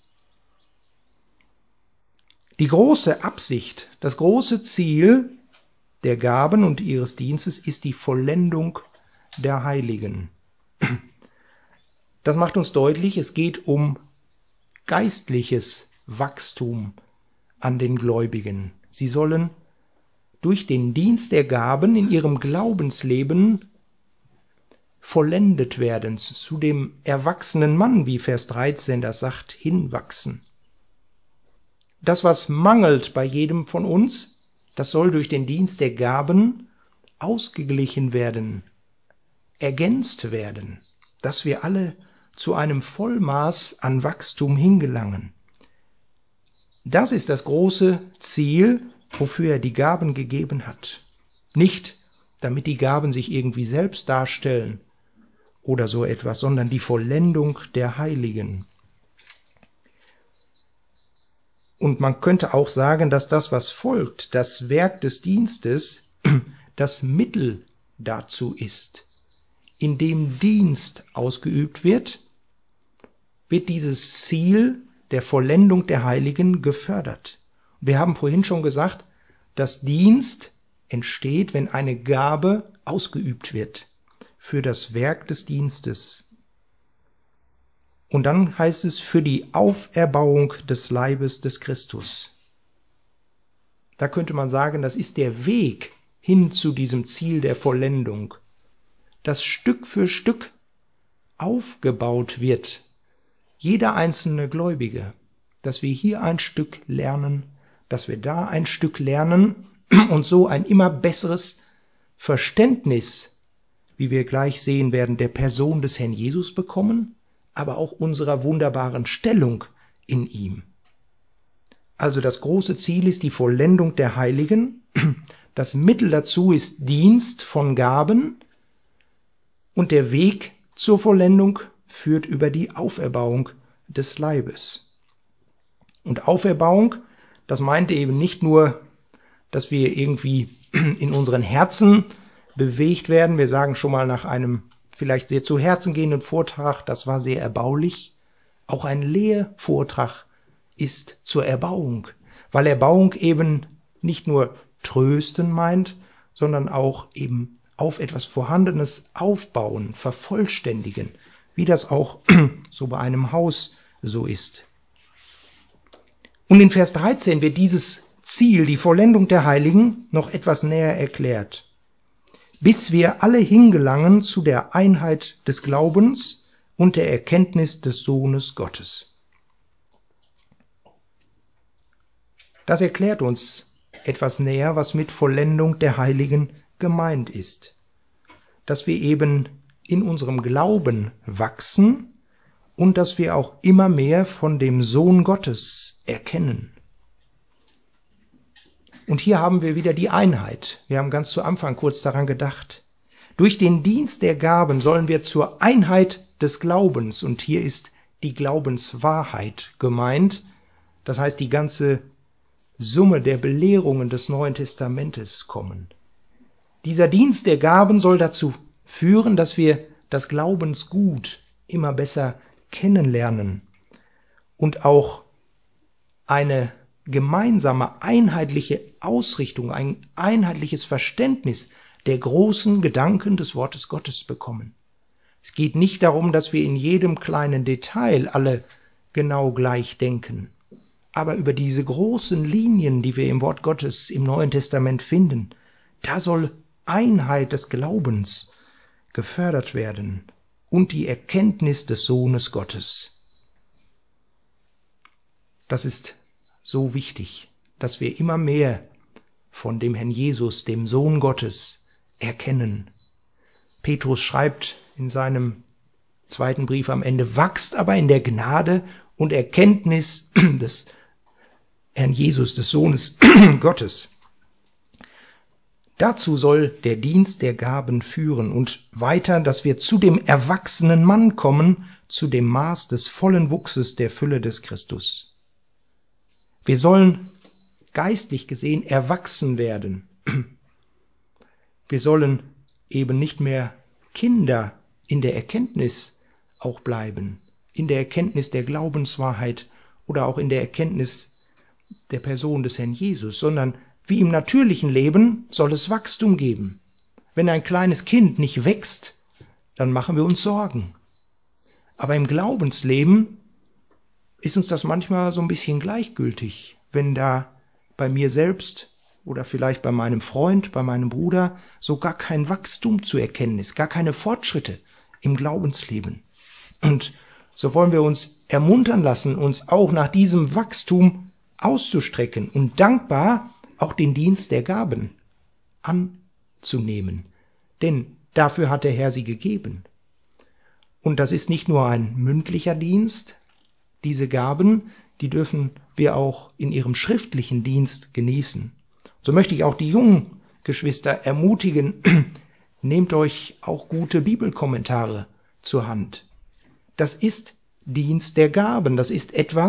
Die große Absicht, das große Ziel der Gaben und ihres Dienstes ist die Vollendung der Heiligen. Das macht uns deutlich, es geht um geistliches Wachstum an den Gläubigen. Sie sollen durch den Dienst der Gaben in ihrem Glaubensleben vollendet werden, zu dem erwachsenen Mann, wie Vers 13 das sagt, hinwachsen. Das, was mangelt bei jedem von uns, das soll durch den Dienst der Gaben ausgeglichen werden, ergänzt werden, dass wir alle zu einem Vollmaß an Wachstum hingelangen. Das ist das große Ziel, wofür er die Gaben gegeben hat. Nicht, damit die Gaben sich irgendwie selbst darstellen oder so etwas, sondern die Vollendung der Heiligen. Und man könnte auch sagen, dass das, was folgt, das Werk des Dienstes, das Mittel dazu ist. In dem Dienst ausgeübt wird, wird dieses Ziel der Vollendung der Heiligen gefördert. Wir haben vorhin schon gesagt, dass Dienst entsteht, wenn eine Gabe ausgeübt wird für das Werk des Dienstes. Und dann heißt es für die Auferbauung des Leibes des Christus. Da könnte man sagen, das ist der Weg hin zu diesem Ziel der Vollendung, dass Stück für Stück aufgebaut wird, jeder einzelne Gläubige, dass wir hier ein Stück lernen, dass wir da ein Stück lernen und so ein immer besseres Verständnis, wie wir gleich sehen werden, der Person des Herrn Jesus bekommen, aber auch unserer wunderbaren Stellung in ihm. Also das große Ziel ist die Vollendung der Heiligen, das Mittel dazu ist Dienst von Gaben und der Weg zur Vollendung führt über die Auferbauung des Leibes. Und Auferbauung, das meinte eben nicht nur, dass wir irgendwie in unseren Herzen bewegt werden. Wir sagen schon mal nach einem vielleicht sehr zu Herzen gehenden Vortrag, das war sehr erbaulich. Auch ein Lehrvortrag ist zur Erbauung, weil Erbauung eben nicht nur trösten meint, sondern auch eben auf etwas Vorhandenes aufbauen, vervollständigen, wie das auch so bei einem Haus so ist. Und in Vers 13 wird dieses Ziel, die Vollendung der Heiligen, noch etwas näher erklärt. Bis wir alle hingelangen zu der Einheit des Glaubens und der Erkenntnis des Sohnes Gottes. Das erklärt uns etwas näher, was mit Vollendung der Heiligen gemeint ist. Dass wir eben in unserem Glauben wachsen und dass wir auch immer mehr von dem Sohn Gottes erkennen. Und hier haben wir wieder die Einheit. Wir haben ganz zu Anfang kurz daran gedacht. Durch den Dienst der Gaben sollen wir zur Einheit des Glaubens, und hier ist die Glaubenswahrheit gemeint, das heißt die ganze Summe der Belehrungen des Neuen Testamentes kommen. Dieser Dienst der Gaben soll dazu führen, dass wir das Glaubensgut immer besser kennenlernen und auch eine gemeinsame, einheitliche Ausrichtung, ein einheitliches Verständnis der großen Gedanken des Wortes Gottes bekommen. Es geht nicht darum, dass wir in jedem kleinen Detail alle genau gleich denken, aber über diese großen Linien, die wir im Wort Gottes im Neuen Testament finden, da soll Einheit des Glaubens gefördert werden und die Erkenntnis des Sohnes Gottes. Das ist so wichtig, dass wir immer mehr von dem Herrn Jesus, dem Sohn Gottes, erkennen. Petrus schreibt in seinem zweiten Brief am Ende, wachst aber in der Gnade und Erkenntnis des Herrn Jesus, des Sohnes Gottes. Dazu soll der Dienst der Gaben führen und weiter, dass wir zu dem erwachsenen Mann kommen, zu dem Maß des vollen Wuchses der Fülle des Christus. Wir sollen geistlich gesehen erwachsen werden. Wir sollen eben nicht mehr Kinder in der Erkenntnis auch bleiben, in der Erkenntnis der Glaubenswahrheit oder auch in der Erkenntnis der Person des Herrn Jesus, sondern wie im natürlichen Leben soll es Wachstum geben. Wenn ein kleines Kind nicht wächst, dann machen wir uns Sorgen. Aber im Glaubensleben ist uns das manchmal so ein bisschen gleichgültig, wenn da bei mir selbst oder vielleicht bei meinem Freund, bei meinem Bruder so gar kein Wachstum zu erkennen ist, gar keine Fortschritte im Glaubensleben. Und so wollen wir uns ermuntern lassen, uns auch nach diesem Wachstum auszustrecken und dankbar auch den Dienst der Gaben anzunehmen. Denn dafür hat der Herr sie gegeben. Und das ist nicht nur ein mündlicher Dienst. Diese Gaben, die dürfen wir auch in ihrem schriftlichen Dienst genießen. So möchte ich auch die jungen Geschwister ermutigen, nehmt euch auch gute Bibelkommentare zur Hand. Das ist Dienst der Gaben. Das ist etwas,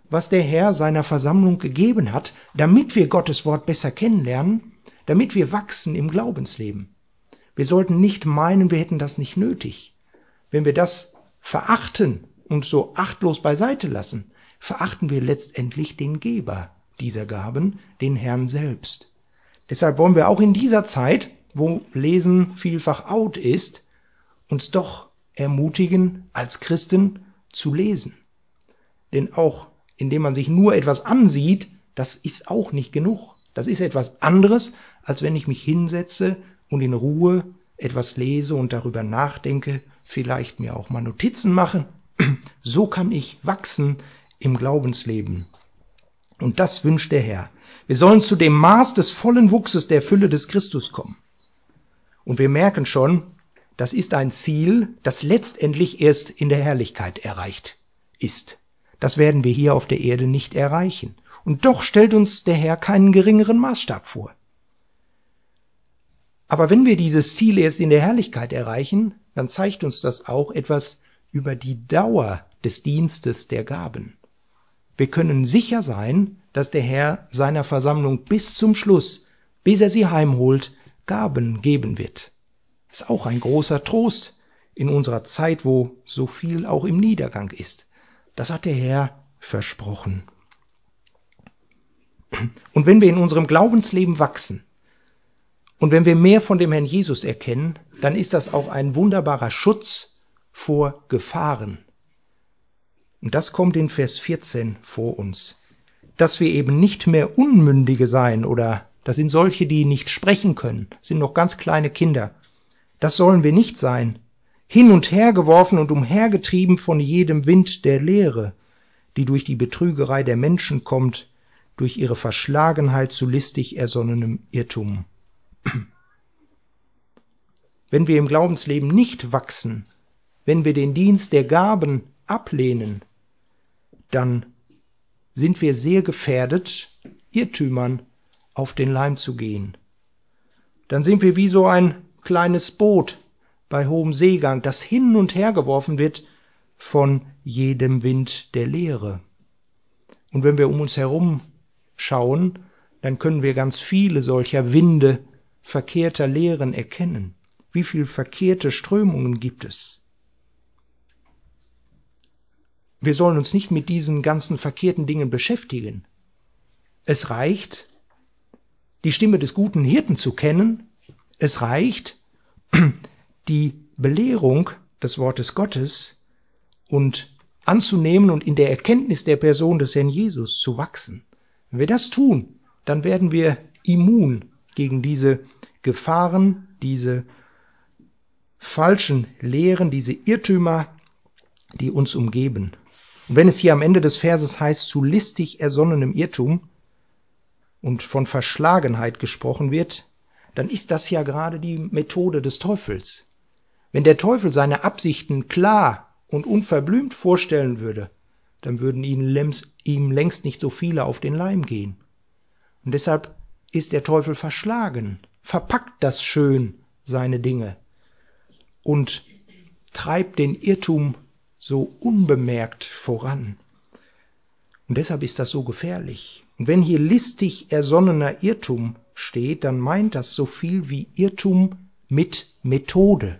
was der Herr seiner Versammlung gegeben hat, damit wir Gottes Wort besser kennenlernen, damit wir wachsen im Glaubensleben. Wir sollten nicht meinen, wir hätten das nicht nötig. Wenn wir das verachten und so achtlos beiseite lassen, verachten wir letztendlich den Geber dieser Gaben, den Herrn selbst. Deshalb wollen wir auch in dieser Zeit, wo Lesen vielfach out ist, uns doch ermutigen, als Christen zu lesen. Denn auch indem man sich nur etwas ansieht, das ist auch nicht genug. Das ist etwas anderes, als wenn ich mich hinsetze und in Ruhe etwas lese und darüber nachdenke, vielleicht mir auch mal Notizen mache. So kann ich wachsen im Glaubensleben. Und das wünscht der Herr. Wir sollen zu dem Maß des vollen Wuchses der Fülle des Christus kommen. Und wir merken schon, das ist ein Ziel, das letztendlich erst in der Herrlichkeit erreicht ist. Das werden wir hier auf der Erde nicht erreichen. Und doch stellt uns der Herr keinen geringeren Maßstab vor. Aber wenn wir dieses Ziel erst in der Herrlichkeit erreichen, dann zeigt uns das auch etwas über die Dauer des Dienstes der Gaben. Wir können sicher sein, dass der Herr seiner Versammlung bis zum Schluss, bis er sie heimholt, Gaben geben wird. Das ist auch ein großer Trost in unserer Zeit, wo so viel auch im Niedergang ist. Das hat der Herr versprochen. Und wenn wir in unserem Glaubensleben wachsen und wenn wir mehr von dem Herrn Jesus erkennen, dann ist das auch ein wunderbarer Schutz vor Gefahren. Und das kommt in Vers 14 vor uns. Dass wir eben nicht mehr Unmündige sein oder das sind solche, die nicht sprechen können, sind noch ganz kleine Kinder. Das sollen wir nicht sein. Hin und her geworfen und umhergetrieben von jedem Wind der Lehre, die durch die Betrügerei der Menschen kommt, durch ihre Verschlagenheit zu listig ersonnenem Irrtum. Wenn wir im Glaubensleben nicht wachsen, wenn wir den Dienst der Gaben ablehnen, dann sind wir sehr gefährdet, Irrtümern auf den Leim zu gehen. Dann sind wir wie so ein kleines Boot bei hohem Seegang, das hin und her geworfen wird von jedem Wind der Lehre. Und wenn wir um uns herum schauen, dann können wir ganz viele solcher Winde verkehrter Lehren erkennen. Wie viel verkehrte Strömungen gibt es? Wir sollen uns nicht mit diesen ganzen verkehrten Dingen beschäftigen. Es reicht, die Stimme des guten Hirten zu kennen. Es reicht, die Belehrung des Wortes Gottes und anzunehmen und in der Erkenntnis der Person des Herrn Jesus zu wachsen. Wenn wir das tun, dann werden wir immun gegen diese Gefahren, diese falschen Lehren, diese Irrtümer, die uns umgeben. Und wenn es hier am Ende des Verses heißt, zu listig ersonnenem Irrtum und von Verschlagenheit gesprochen wird, dann ist das ja gerade die Methode des Teufels. Wenn der Teufel seine Absichten klar und unverblümt vorstellen würde, dann würden ihm längst nicht so viele auf den Leim gehen. Und deshalb ist der Teufel verschlagen, verpackt das schön, seine Dinge, und treibt den Irrtum so unbemerkt voran. Und deshalb ist das so gefährlich. Und wenn hier listig ersonnener Irrtum steht, dann meint das so viel wie Irrtum mit Methode.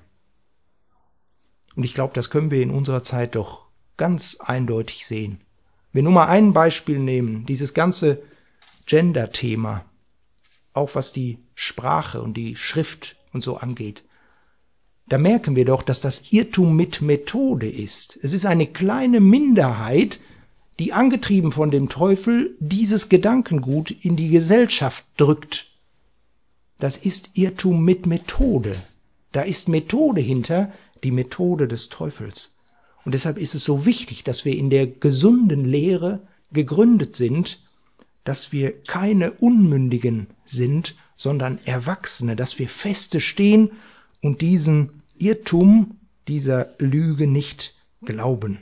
Und ich glaube, das können wir in unserer Zeit doch ganz eindeutig sehen. Wir nur mal ein Beispiel nehmen, dieses ganze Gender-Thema, auch was die Sprache und die Schrift und so angeht. Da merken wir doch, dass das Irrtum mit Methode ist. Es ist eine kleine Minderheit, die angetrieben von dem Teufel dieses Gedankengut in die Gesellschaft drückt. Das ist Irrtum mit Methode. Da ist Methode hinter, die Methode des Teufels. Und deshalb ist es so wichtig, dass wir in der gesunden Lehre gegründet sind, dass wir keine Unmündigen sind, sondern Erwachsene, dass wir feste stehen und diesen Irrtum, dieser Lüge nicht glauben.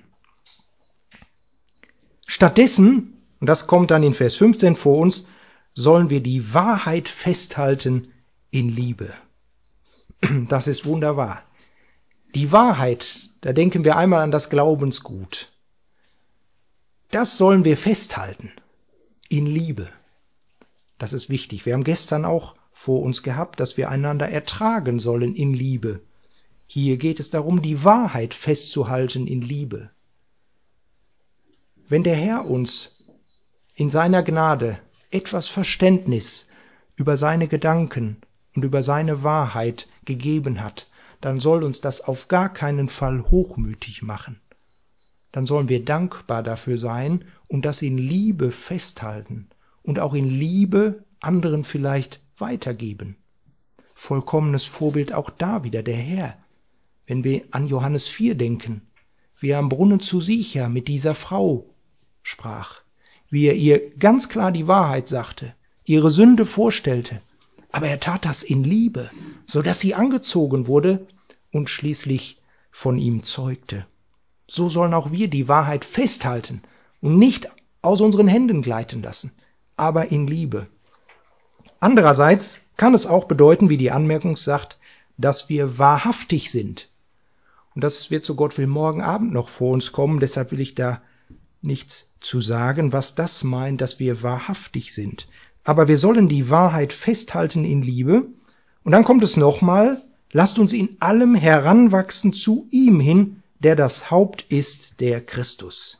Stattdessen, und das kommt dann in Vers 15 vor uns, sollen wir die Wahrheit festhalten in Liebe. Das ist wunderbar. Die Wahrheit, da denken wir einmal an das Glaubensgut. Das sollen wir festhalten. In Liebe. Das ist wichtig. Wir haben gestern auch vor uns gehabt, dass wir einander ertragen sollen in Liebe. Hier geht es darum, die Wahrheit festzuhalten in Liebe. Wenn der Herr uns in seiner Gnade etwas Verständnis über seine Gedanken und über seine Wahrheit gegeben hat, dann soll uns das auf gar keinen Fall hochmütig machen. Dann sollen wir dankbar dafür sein und das in Liebe festhalten und auch in Liebe anderen vielleicht weitergeben. Vollkommenes Vorbild auch da wieder der Herr. Wenn wir an Johannes 4 denken, wie er am Brunnen zu Sicha mit dieser Frau sprach, wie er ihr ganz klar die Wahrheit sagte, ihre Sünde vorstellte, aber er tat das in Liebe, so dass sie angezogen wurde und schließlich von ihm zeugte. So sollen auch wir die Wahrheit festhalten und nicht aus unseren Händen gleiten lassen, aber in Liebe. Andererseits kann es auch bedeuten, wie die Anmerkung sagt, dass wir wahrhaftig sind. Und das wird, so Gott will, morgen Abend noch vor uns kommen. Deshalb will ich da nichts zu sagen, was das meint, dass wir wahrhaftig sind. Aber wir sollen die Wahrheit festhalten in Liebe. Und dann kommt es nochmal, lasst uns in allem heranwachsen zu ihm hin, der das Haupt ist, der Christus.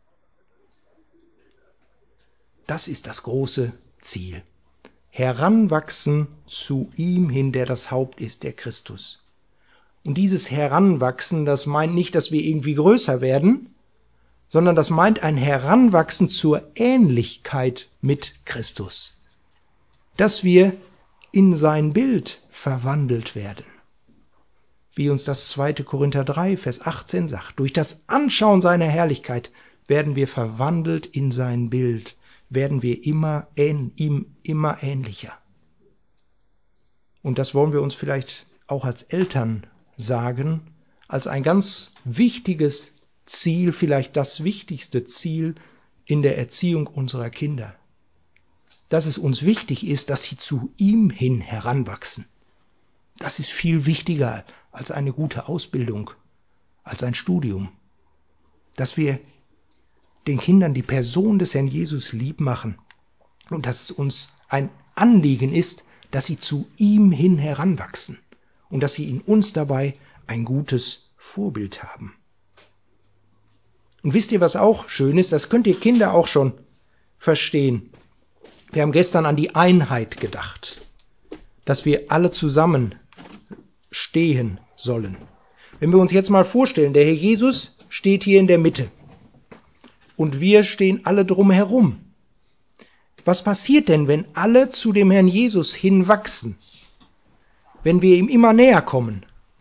Das ist das große Ziel. Heranwachsen zu ihm hin, der das Haupt ist, der Christus. Und dieses Heranwachsen, das meint nicht, dass wir irgendwie größer werden, sondern das meint ein Heranwachsen zur Ähnlichkeit mit Christus. Dass wir in sein Bild verwandelt werden. Wie uns das 2. Korinther 3, Vers 18 sagt. Durch das Anschauen seiner Herrlichkeit werden wir verwandelt in sein Bild, werden wir ihm immer ähnlicher. Und das wollen wir uns vielleicht auch als Eltern sagen, als ein ganz wichtiges Ziel, vielleicht das wichtigste Ziel in der Erziehung unserer Kinder. Dass es uns wichtig ist, dass sie zu ihm hin heranwachsen. Das ist viel wichtiger als eine gute Ausbildung, als ein Studium. Dass wir den Kindern die Person des Herrn Jesus lieb machen und dass es uns ein Anliegen ist, dass sie zu ihm hin heranwachsen und dass sie in uns dabei ein gutes Vorbild haben. Und wisst ihr, was auch schön ist? Das könnt ihr Kinder auch schon verstehen. Wir haben gestern an die Einheit gedacht, dass wir alle zusammen stehen sollen. Wenn wir uns jetzt mal vorstellen, der Herr Jesus steht hier in der Mitte und wir stehen alle drumherum. Was passiert denn, wenn alle zu dem Herrn Jesus hinwachsen? Wenn wir ihm immer näher kommen?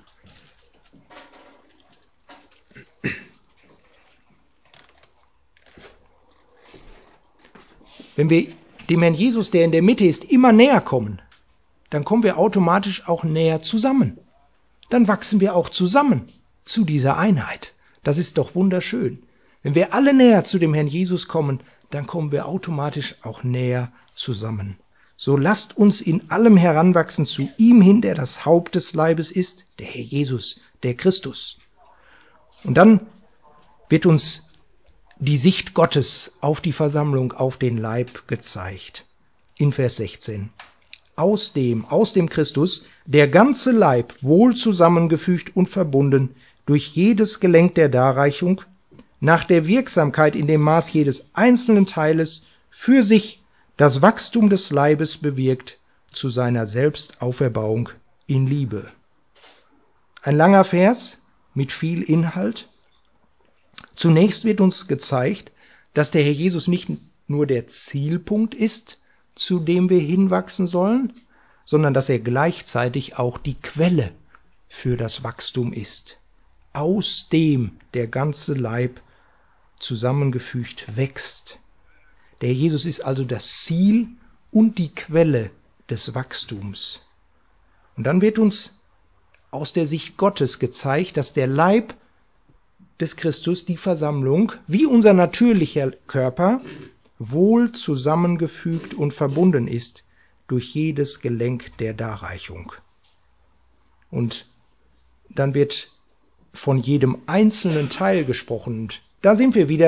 Wenn wir dem Herrn Jesus, der in der Mitte ist, immer näher kommen, dann kommen wir automatisch auch näher zusammen. Dann wachsen wir auch zusammen zu dieser Einheit. Das ist doch wunderschön. Wenn wir alle näher zu dem Herrn Jesus kommen, dann kommen wir automatisch auch näher zusammen. So lasst uns in allem heranwachsen zu ihm hin, der das Haupt des Leibes ist, der Herr Jesus, der Christus. Und dann wird uns die Sicht Gottes auf die Versammlung, auf den Leib gezeigt. In Vers 16. Aus dem Christus, der ganze Leib wohl zusammengefügt und verbunden durch jedes Gelenk der Darreichung, nach der Wirksamkeit in dem Maß jedes einzelnen Teiles für sich das Wachstum des Leibes bewirkt zu seiner Selbstauferbauung in Liebe. Ein langer Vers mit viel Inhalt. Zunächst wird uns gezeigt, dass der Herr Jesus nicht nur der Zielpunkt ist, zu dem wir hinwachsen sollen, sondern dass er gleichzeitig auch die Quelle für das Wachstum ist. Aus dem der ganze Leib zusammengefügt wächst. Der Herr Jesus ist also das Ziel und die Quelle des Wachstums. Und dann wird uns aus der Sicht Gottes gezeigt, dass der Leib des Christus, die Versammlung, wie unser natürlicher Körper, wohl zusammengefügt und verbunden ist durch jedes Gelenk der Darreichung. Und dann wird von jedem einzelnen Teil gesprochen. Und da sind wir wieder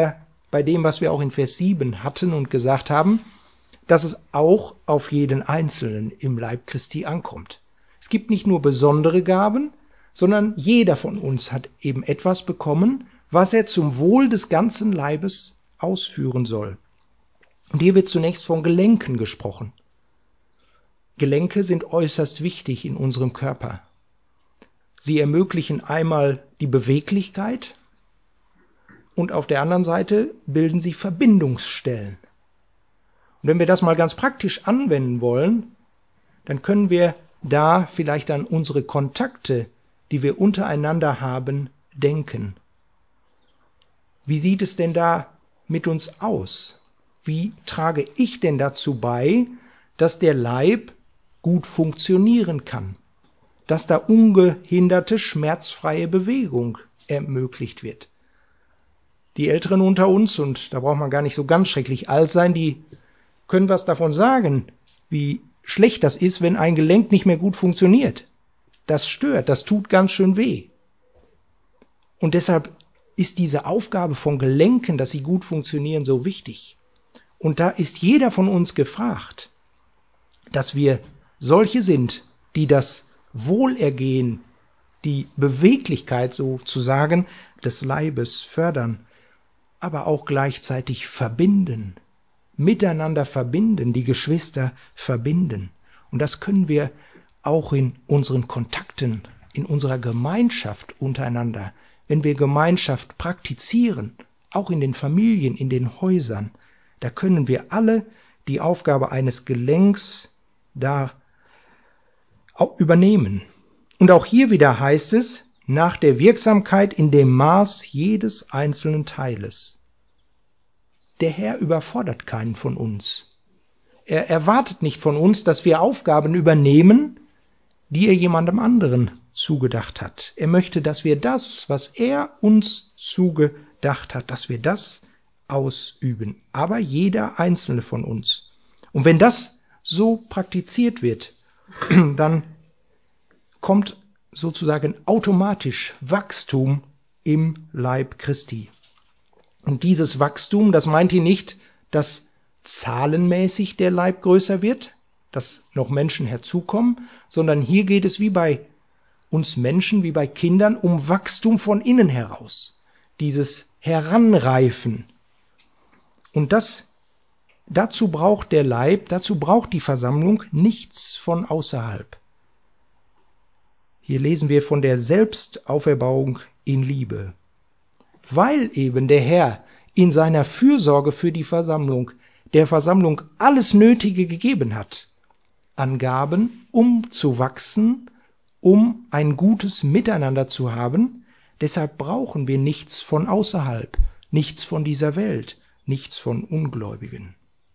bei dem, was wir auch in Vers 7 hatten und gesagt haben, dass es auch auf jeden Einzelnen im Leib Christi ankommt. Es gibt nicht nur besondere Gaben, sondern jeder von uns hat eben etwas bekommen, was er zum Wohl des ganzen Leibes ausführen soll. Und hier wird zunächst von Gelenken gesprochen. Gelenke sind äußerst wichtig in unserem Körper. Sie ermöglichen einmal die Beweglichkeit und auf der anderen Seite bilden sie Verbindungsstellen. Und wenn wir das mal ganz praktisch anwenden wollen, dann können wir da vielleicht an unsere Kontakte, die wir untereinander haben, denken. Wie sieht es denn da mit uns aus? Wie trage ich denn dazu bei, dass der Leib gut funktionieren kann? Dass da ungehinderte, schmerzfreie Bewegung ermöglicht wird? Die Älteren unter uns, und da braucht man gar nicht so ganz schrecklich alt sein, die können was davon sagen, wie schlecht das ist, wenn ein Gelenk nicht mehr gut funktioniert. Das stört, das tut ganz schön weh. Und deshalb ist diese Aufgabe von Gelenken, dass sie gut funktionieren, so wichtig. Und da ist jeder von uns gefragt, dass wir solche sind, die das Wohlergehen, die Beweglichkeit sozusagen des Leibes fördern, aber auch gleichzeitig verbinden, miteinander verbinden, die Geschwister verbinden. Und das können wir auch in unseren Kontakten, in unserer Gemeinschaft untereinander, wenn wir Gemeinschaft praktizieren, auch in den Familien, in den Häusern, da können wir alle die Aufgabe eines Gelenks da übernehmen. Und auch hier wieder heißt es, nach der Wirksamkeit in dem Maß jedes einzelnen Teiles. Der Herr überfordert keinen von uns. Er erwartet nicht von uns, dass wir Aufgaben übernehmen, die er jemandem anderen zugedacht hat. Er möchte, dass wir das, was er uns zugedacht hat, dass wir das ausüben. Aber jeder einzelne von uns. Und wenn das so praktiziert wird, dann kommt sozusagen automatisch Wachstum im Leib Christi. Und dieses Wachstum, das meint hier nicht, dass zahlenmäßig der Leib größer wird, dass noch Menschen herzukommen, sondern hier geht es wie bei uns Menschen, wie bei Kindern, um Wachstum von innen heraus. Dieses Heranreifen. Und dazu braucht der Leib, dazu braucht die Versammlung nichts von außerhalb. Hier lesen wir von der Selbstauferbauung in Liebe. Weil eben der Herr in seiner Fürsorge für die Versammlung der Versammlung alles Nötige gegeben hat, an Gaben, um zu wachsen, um ein gutes Miteinander zu haben. Deshalb brauchen wir nichts von außerhalb, nichts von dieser Welt, nichts von Ungläubigen.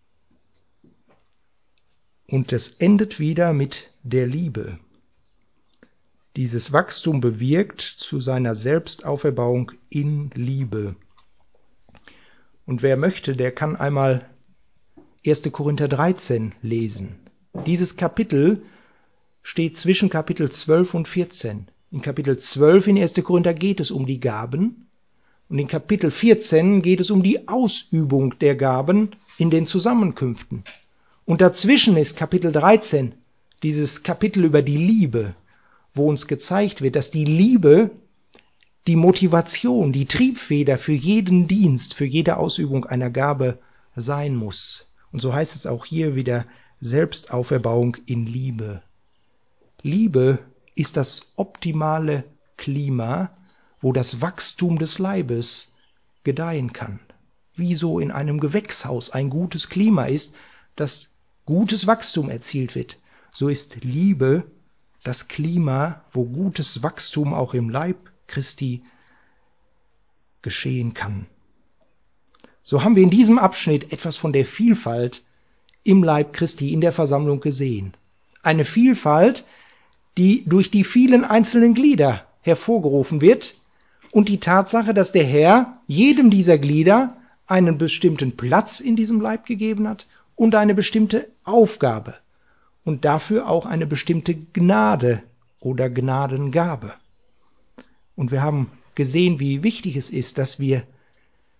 Und es endet wieder mit der Liebe. Dieses Wachstum bewirkt zu seiner Selbstauferbauung in Liebe. Und wer möchte, der kann einmal 1. Korinther 13 lesen. Dieses Kapitel steht zwischen Kapitel 12 und 14. In Kapitel 12 in 1. Korinther geht es um die Gaben und in Kapitel 14 geht es um die Ausübung der Gaben in den Zusammenkünften. Und dazwischen ist Kapitel 13, dieses Kapitel über die Liebe, wo uns gezeigt wird, dass die Liebe die Motivation, die Triebfeder für jeden Dienst, für jede Ausübung einer Gabe sein muss. Und so heißt es auch hier wieder Selbstauferbauung in Liebe. Liebe ist das optimale Klima, wo das Wachstum des Leibes gedeihen kann. Wie so in einem Gewächshaus ein gutes Klima ist, dass gutes Wachstum erzielt wird, so ist Liebe das Klima, wo gutes Wachstum auch im Leib Christi geschehen kann. So haben wir in diesem Abschnitt etwas von der Vielfalt im Leib Christi, in der Versammlung gesehen. Eine Vielfalt, die durch die vielen einzelnen Glieder hervorgerufen wird und die Tatsache, dass der Herr jedem dieser Glieder einen bestimmten Platz in diesem Leib gegeben hat und eine bestimmte Aufgabe und dafür auch eine bestimmte Gnade oder Gnadengabe. Und wir haben gesehen, wie wichtig es ist, dass wir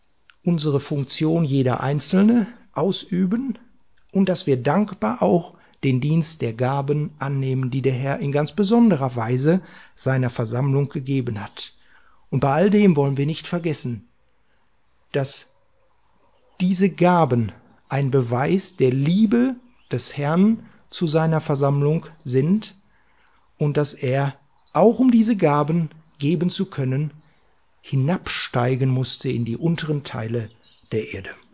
unsere Funktion jeder Einzelne ausüben und dass wir dankbar auch den Dienst der Gaben annehmen, die der Herr in ganz besonderer Weise seiner Versammlung gegeben hat. Und bei all dem wollen wir nicht vergessen, dass diese Gaben ein Beweis der Liebe des Herrn zu seiner Versammlung sind und dass er, auch um diese Gaben geben zu können, hinabsteigen musste in die unteren Teile der Erde.